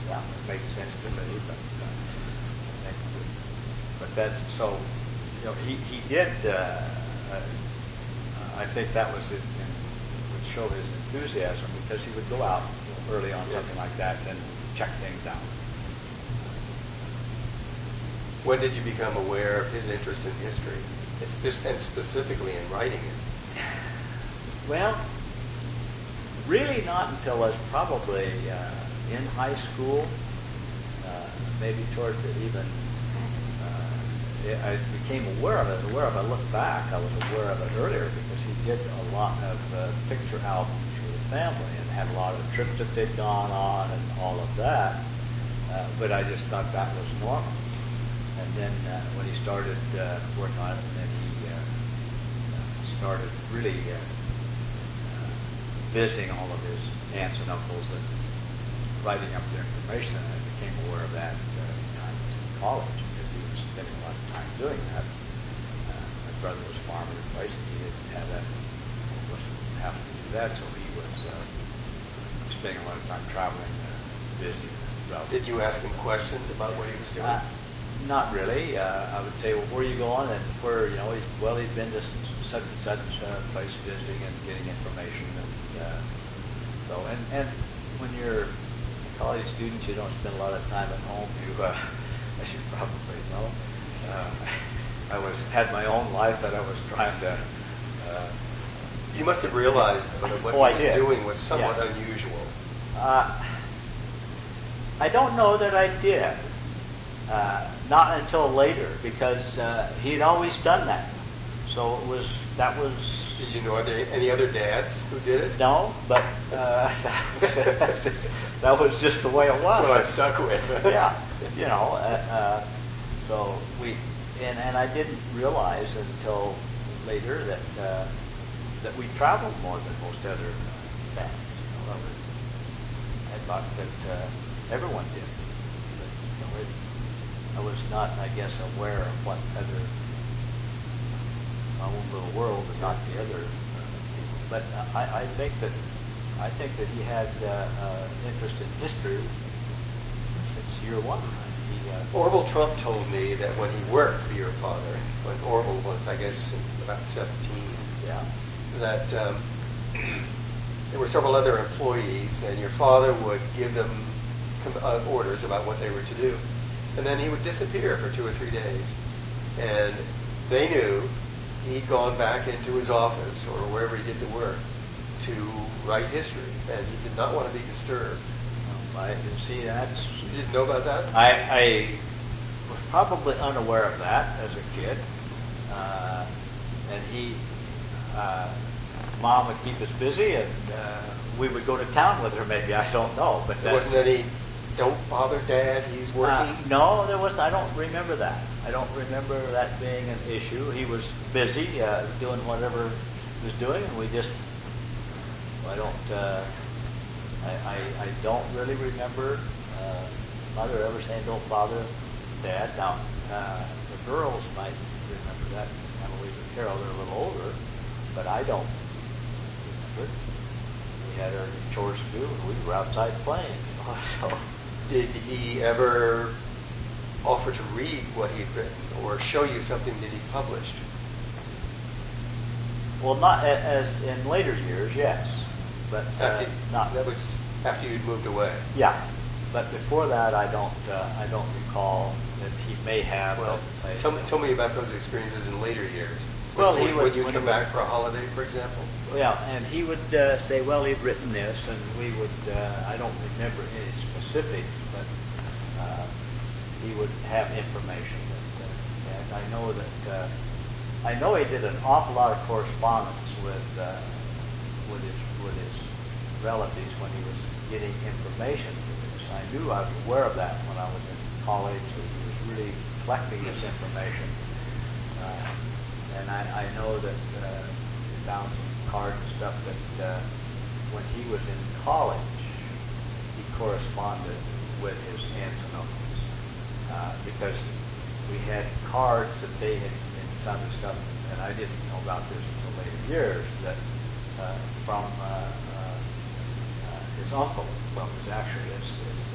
yeah, it makes sense to me, but, uh, but that's, so, you know, he, he did, uh, uh, I think that was it, and would show his enthusiasm, because he would go out early on something like that and check things out. When did you become aware of his interest in history, and specifically in writing it? Well, really not until I was probably uh, in high school, uh, maybe toward the even, uh, I became aware of it, aware of it. I look back, I was aware of it earlier because he did a lot of uh, picture albums for the family and had a lot of trips that they'd gone on and all of that, uh, but I just thought that was normal. And then uh, when he started uh, working on it, and then he uh, started really uh, uh, visiting all of his aunts and uncles and writing up their information, and I became aware of that uh, when I was in college because he was spending a lot of time doing that. Uh, my brother was a farmer in place, and he didn't have that, wasn't having to do that, so he was uh, spending a lot of time traveling, uh, busy. Did you ask him questions about what he was doing? Uh, Not really. Uh, I would say, well, where are you going? And where, you know, he's, well, he's been to such and such uh, place visiting and getting information. And uh, so, and, and when you're a college student, you don't spend a lot of time at home. You, uh, as you probably know, uh, I was had my own life that I was trying to. Uh, you must have realized that what oh, he I was did. doing was somewhat yeah. unusual. Uh, I don't know that I did. Uh, not until later, because uh, he had always done that. So it was, that was... Did you know are there any other dads who did it? No, but uh, that, was, that was just the way it was. That's what I'm stuck with. Yeah, you know, uh, uh, so we, and, and I didn't realize until later that uh, that we traveled more than most other families. You know, I, was, I thought that uh, everyone did. But, you know, it, I was not, I guess, aware of what other, my own little world and not the other uh, people. But uh, I, I think that, I think that he had uh, uh, interest in history since year one. He, uh, Orville Trump told me that when he worked for your father, when Orville was, I guess, about seventeen, yeah, that um, there were several other employees, and your father would give them com- uh, orders about what they were to do. And then he would disappear for two or three days. And they knew he'd gone back into his office or wherever he did the work to write history. And he did not want to be disturbed. um, I can see that's... You didn't know about that? I, I was probably unaware of that as a kid. Uh, and he, uh, Mom would keep us busy, and uh, we would go to town with her maybe, I don't know. But There wasn't any... Don't bother Dad, he's working? Uh, no, there wasn't. I don't remember that. I don't remember that being an issue. He was busy uh, doing whatever he was doing, and we just, I don't, uh, I, I, I don't really remember uh, Mother ever saying, don't bother Dad. Now, uh, the girls might remember that. Emily and Carol, they're a little older, but I don't remember. We had our chores to do, and we were outside playing, you know, so... Did he ever offer to read what he'd written or show you something that he published? Well, not a- as in later years, yes, but uh, After, not. that was after you'd moved away. Yeah, but before that, I don't. Uh, I don't recall that he may have. Well, but I, tell me, tell me about those experiences in later years. Well, when, he would- when you when come he was- back for a holiday, for example. Yeah, and he would uh, say, "Well, he'd written this," and we would. Uh, I don't remember any specifics, but uh, he would have information. That, uh, and I know that. Uh, I know he did an awful lot of correspondence with uh, with his with his relatives when he was getting information for this. I knew I was aware of that when I was in college. That he was really collecting this information, uh, and I, I know that uh, he found some cards and stuff that uh, when he was in college, he corresponded with his aunts and uncles uh, because we had cards that they had in some of the stuff, and I didn't know about this until later years, that uh, from uh, uh, uh, his uncle, well, it was actually his, his uh,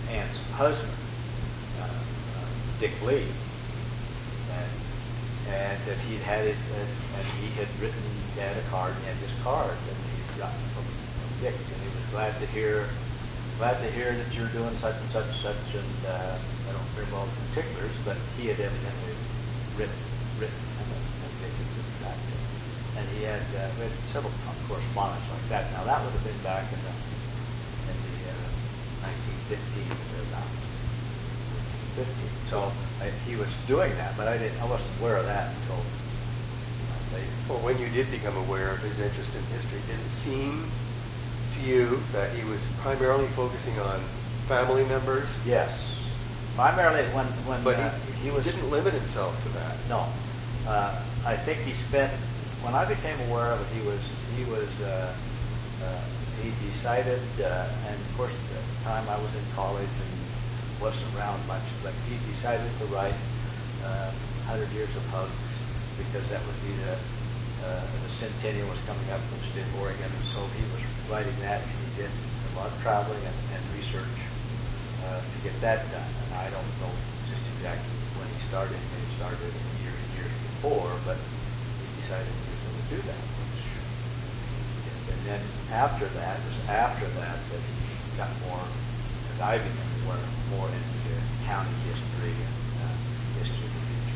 Ann's husband, uh, uh, Dick Lee, and, and that he'd had it, and, and he had written Dad a card, and this card that he'd gotten from, from Dick, and he was glad to hear, glad to hear that you're doing such and such and such, and uh, I don't remember all the particulars, but he had evidently written, written, and, and Dick had written back to him. And he had uh, we had several correspondence like that. Now that would have been back in the in the uh, nineteen fifteen or about fifteen. So I, he was doing that, but I didn't. I wasn't aware of that until later. Well, when you did become aware of his interest in history, did it seem to you that he was primarily focusing on family members? Yes, primarily when when But uh, he, he was didn't limit himself to that. No, uh, I think he spent. When I became aware of it, he was he was uh, uh, he decided, uh, and of course at the time I was in college and wasn't around much, but he decided to write uh, one hundred Years of Hugs because that would be the uh, the centennial was coming up from State of Oregon, and so he was writing that, and he did a lot of traveling and, and research uh, to get that done. And I don't know just exactly when he started. He started years and years before, but he decided do that. And then after that, it was after that that he got more diving into more, more into the county history and uh, history of the region.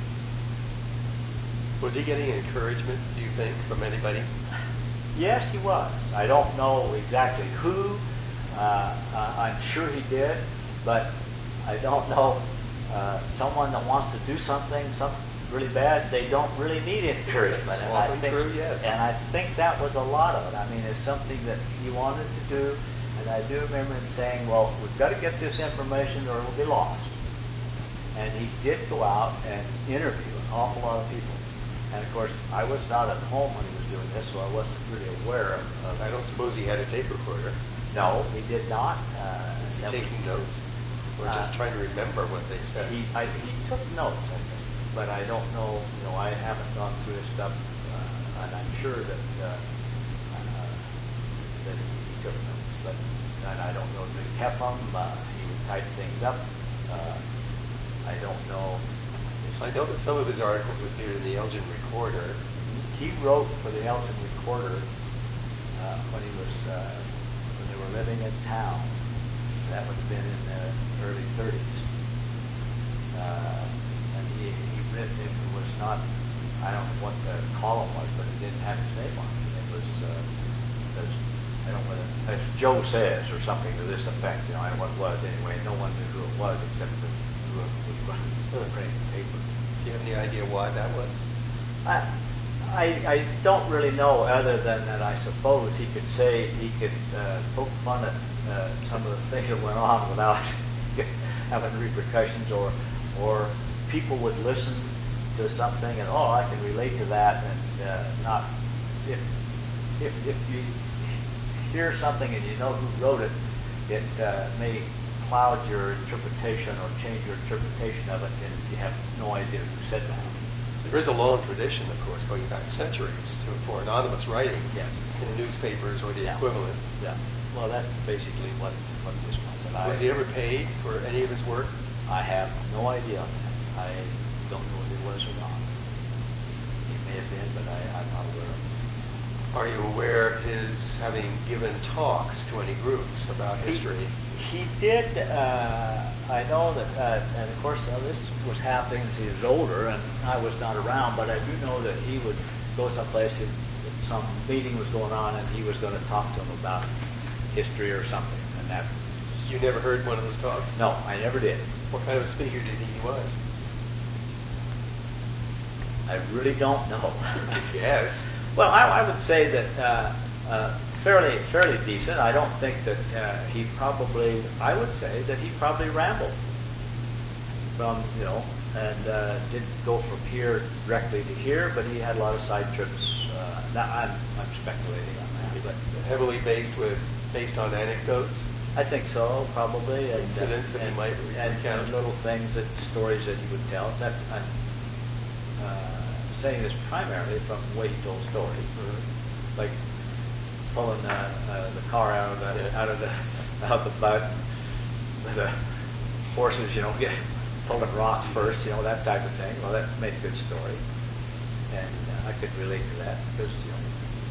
Was he getting encouragement, do you think, from anybody? Yes, he was. I don't know exactly who. Uh, uh, I'm sure he did, but I don't know. Uh, someone that wants to do something, something really bad, they don't really need encouragement. And I think, true, yes. and I think that was a lot of it. I mean, it's something that he wanted to do, and I do remember him saying, well, we've got to get this information or it will be lost. And he did go out and interview an awful lot of people. And of course, I was not at home when he was doing this, so I wasn't really aware of, of I don't suppose he had a tape recorder. No, he did not. Uh, Was he taking notes? Or just uh, trying to remember what they said? He, I, he took notes, I think, but I don't know, you know, I haven't gone through his stuff, uh, and I'm sure that, uh, uh, that he, he took notes, but, and I don't know if he kept them, uh, he would type things up, uh, I don't know. I know that some of his articles appeared in the Elgin Recorder. He wrote for the Elgin Recorder, uh, when he was, uh, when they were living in town. That would have been in the early thirties. Uh, and he, he written, it was not, I don't know what the column was, but it didn't have his name on it. It was, uh, as, I don't know whether, as Joe says, or something to this effect, you know, I don't know what it was anyway. No one knew who it was except the, who it was running the paper. Do you have any idea why that was? I, I, I don't really know, other than that I suppose he could say, he could uh, poke fun at uh, some of the things that went on without having repercussions, or or people would listen to something and, oh, I can relate to that, and uh, not, if, if, if you hear something and you know who wrote it, it uh, may cloud your interpretation or change your interpretation of it, and you have no idea who said that. There is a long tradition, of course, going back centuries to, for anonymous writing Yes. in the newspapers or the Yeah. equivalent. Yeah. Well, that's basically what, what this was. And Was I, he ever paid for any of his work? I have no idea on that. I don't know if he was or not. He may have been, but I, I'm not aware of it. Are you aware of his having given talks to any groups about history? He, he did, uh, I know that, uh, and of course uh, this was happening as he was older, and I was not around, but I do know that he would go someplace, if some meeting was going on, and he was going to talk to them about history or something, and that. You never heard one of those talks? No, I never did. What kind of a speaker do you think he was? I really don't know. Yes. Well, I, I would say that uh, uh, fairly fairly decent. I don't think that uh, he probably, I would say that he probably rambled from, you know, and uh, didn't go from here directly to here, but he had a lot of side trips. Uh, now, I'm, I'm speculating on that, but Heavily based with, based on anecdotes? I think so, probably. And, Incidents that he and, might and, recount. and little things, that stories that he would tell. That's, I'm uh, saying this primarily from the way he told stories, like pulling uh, uh, the car out of the Yeah. out of the out of the butt with a horses, you know, get pulling rocks first, you know, that type of thing. Well, that made a good story, and uh, I could relate to that because, you know.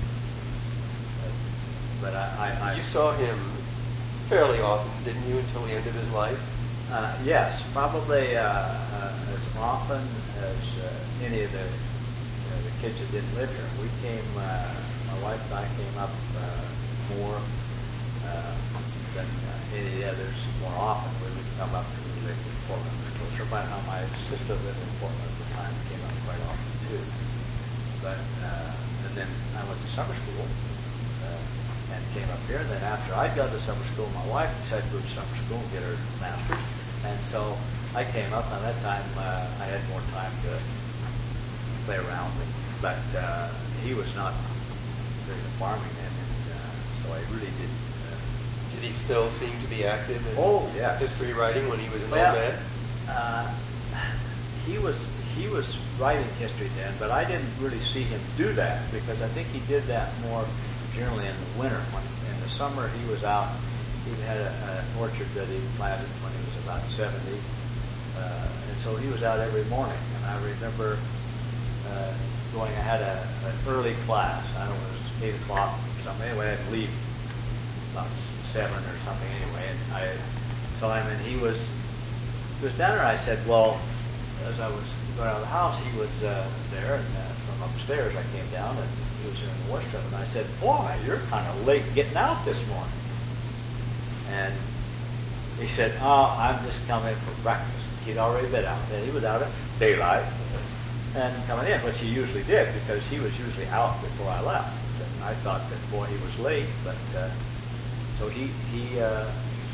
But I, I, I You saw him fairly often, didn't you, until the end of his life? Uh, yes, probably uh, uh, as often as uh, any of the you know, the kids that didn't live here. We came, uh, my wife and I came up uh, more uh, than uh, any of the others more often. We would come up and we lived in Portland. Of course, everybody know my sister lived in Portland at the time, came up quite often too. But uh, and then I went to summer school. Uh, and came up here. And then after I got to summer school, my wife decided to go to summer school and get her master's. And so I came up, and at that time uh, I had more time to play around with. But uh, he was not doing the farming then, and uh, so I really did. Uh, Did he still seem to be active in oh, yeah. history writing when he was an well, old man? Uh, he was he was writing history then, but I didn't really see him do that because I think he did that more generally in the winter. When in the summer he was out. He had a, an orchard that he planted when he was about seventy, uh, and so he was out every morning. And I remember uh, going. I had a, an early class. I don't know, it was eight o'clock or something. Anyway, I'd leave about seven or something. Anyway, and I saw him, and he was he was down there. I said, well, as I was going out of the house, he was uh, there, and uh, from upstairs I came down, and he was in the washroom, and I said, boy, you're kind of late getting out this morning. And he said, oh, I'm just coming for breakfast. He'd already been out there. He was out at daylight and coming in, which he usually did because he was usually out before I left. And I thought that, boy, he was late. But uh, so he, he uh, uh,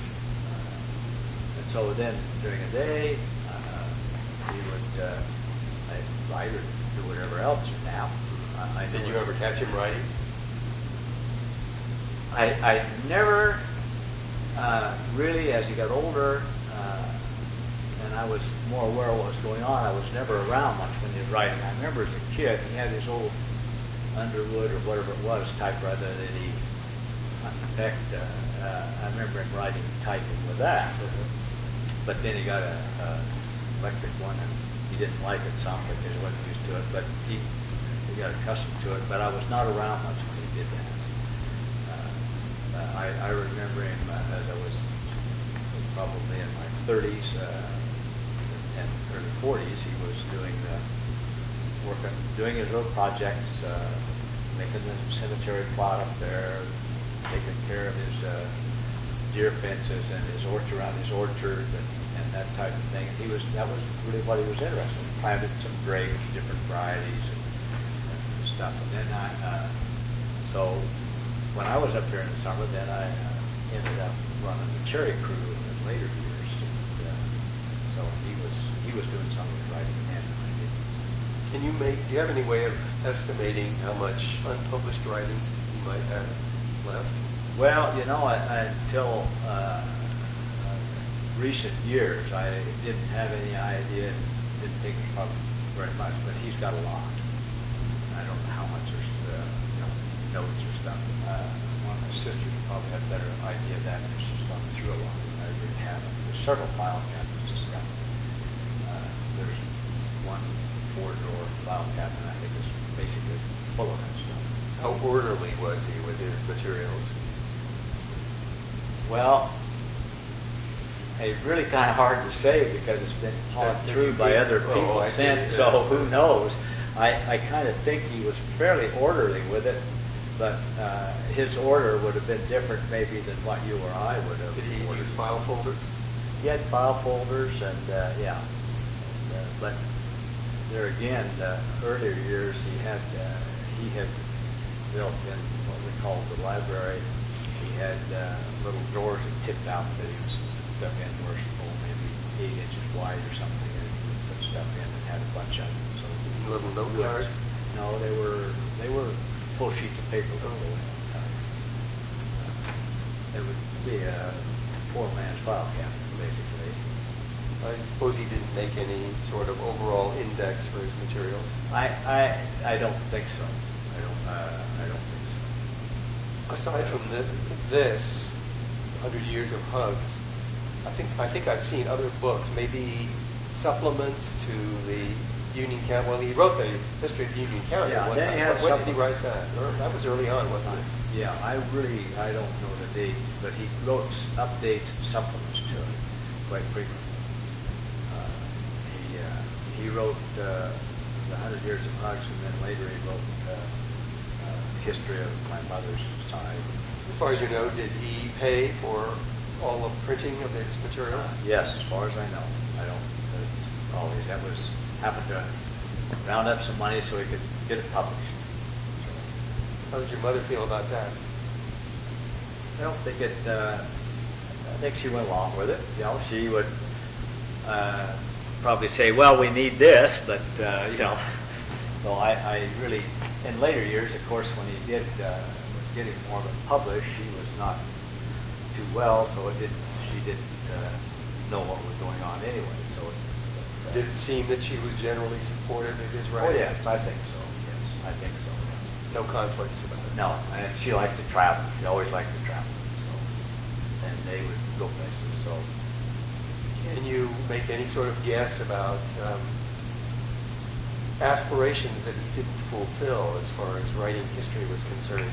and so then during the day, uh, he would uh, write or do whatever else, or nap. I, I Did you ever catch him writing? I, I never... Uh, really, as he got older, uh, and I was more aware of what was going on, I was never around much when he was writing. I remember as a kid, he had his old Underwood or whatever it was typewriter that he, in fact, uh, uh, I remember him writing, typing with that. But then he got a, a electric one, and he didn't like it some because he wasn't used to it. But he, he got accustomed to it. But I was not around much when he did that. Uh, I, I remember him uh, as I was probably in my thirties uh, and early forties. He was doing uh, working, doing his little projects, uh, making the cemetery plot up there, taking care of his uh, deer fences and his orchard around his orchard and, and that type of thing. And he was that was really what he was interested in. Planted some grapes, different varieties and, and stuff. And then I uh, so. When I was up here in the summer, then I uh, ended up running the cherry crew in later years. And, uh, so he was he was doing some of the writing then. Can you make? Do you have any way of estimating how much unpublished writing you might have left? Well, you know, I, I, until uh, recent years, I didn't have any idea. Didn't think of very much, but he's got a lot. I don't know how much there's uh, you know, notes or stuff. Uh, one of my sisters probably had a better idea of that because she's gone through a lot. I really haven't. There's several file cabinets just got. Uh, there's one four-drawer file cabinet I think is basically full of that stuff. How orderly was he with his materials? Well, it's really kind of hard to say because it's been thought through by other people oh, since, so who knows. I, I kind of think he was fairly orderly with it. But uh, his order would have been different maybe than what you or I would have. Did he ordered. use file folders? He had file folders and, uh, yeah. And, uh, but there again, uh, earlier years he had uh, he had built in what we called the library. He had uh, little drawers that tipped out that he was stuff in were maybe eight inches wide or something, and he would put stuff in and had a bunch of them. So little note cards? No, they were they were. full sheets of paper. Oh. Uh, it would be a poor man's file cabinet, basically. I suppose he didn't make any sort of overall index for his materials. I I, I don't think so. I don't uh, I don't think so. Aside from the, this, Hundred Years of Hugs, I think I think I've seen other books, maybe supplements to the Union County. Well, he wrote the history of Union County. Yeah, What, then he had when did he supplements. write that? Or, that was early on, wasn't it? Yeah, I really, I don't know the date, but he wrote updates, supplements to it quite frequently. Uh, he, uh, he wrote uh, The Hundred Years of Hugs, and then later he wrote uh, uh, History of My Mother's Side. As far as you know, did he pay for all the printing of his materials? Uh, yes, as far as I know. I don't, uh, all he had was, happened to round up some money so he could get it published. How did your mother feel about that? I don't think it, uh, I think she went along with it. You know, she would uh, probably say, well, we need this, but, uh, you know, so I, I really, in later years, of course, when he did, uh, was getting Mormon published, she was not too well, so it didn't, she didn't uh, know what was going on anyway. So it, uh, Did it seem that she was generally supportive of his oh, writing? yes, I think so. Yes, I think so. Yes. No conflicts about it? No, and she liked to travel. She always liked to travel. So, and they would go places. So, Can you make any sort of guess about um, aspirations that he didn't fulfill as far as writing history was concerned?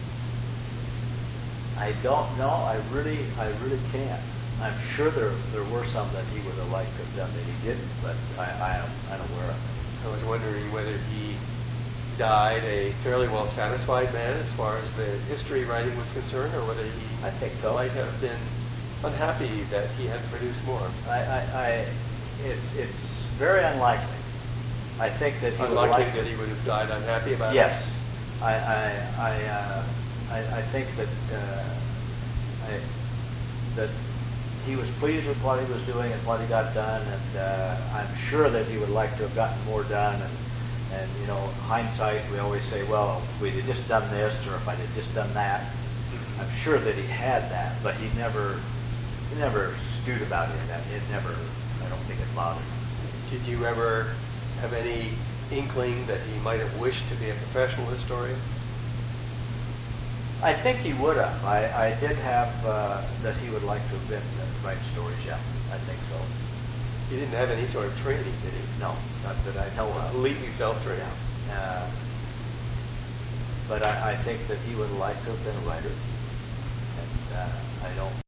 I don't know. I really, I really can't. I'm sure there there were some that he would have liked to have done that he didn't, but I, I am unaware of it. I was wondering whether he died a fairly well satisfied man as far as the history writing was concerned, or whether he I think so. might have been unhappy that he hadn't produced more. I, I, I it's it's very unlikely. I think that he would Unlikely like that he would have died unhappy about Yes, it? I I I, uh, I I think that uh, I, that he was pleased with what he was doing and what he got done, and uh, I'm sure that he would like to have gotten more done. And and you know, hindsight, we always say, well, if we'd have just done this, or if I'd have just done that. I'm sure that he had that, but he never he never stewed about it. That it never. I don't think it bothered him. Did you ever have any inkling that he might have wished to be a professional historian? I think he would have. I, I did have uh, that he would like to have been uh, write stories. Yeah, I think so. He didn't have any sort of training, did he? No, not that I know of. Completely self-trained. Uh, but I, I think that he would like to have been a writer, and uh, I don't.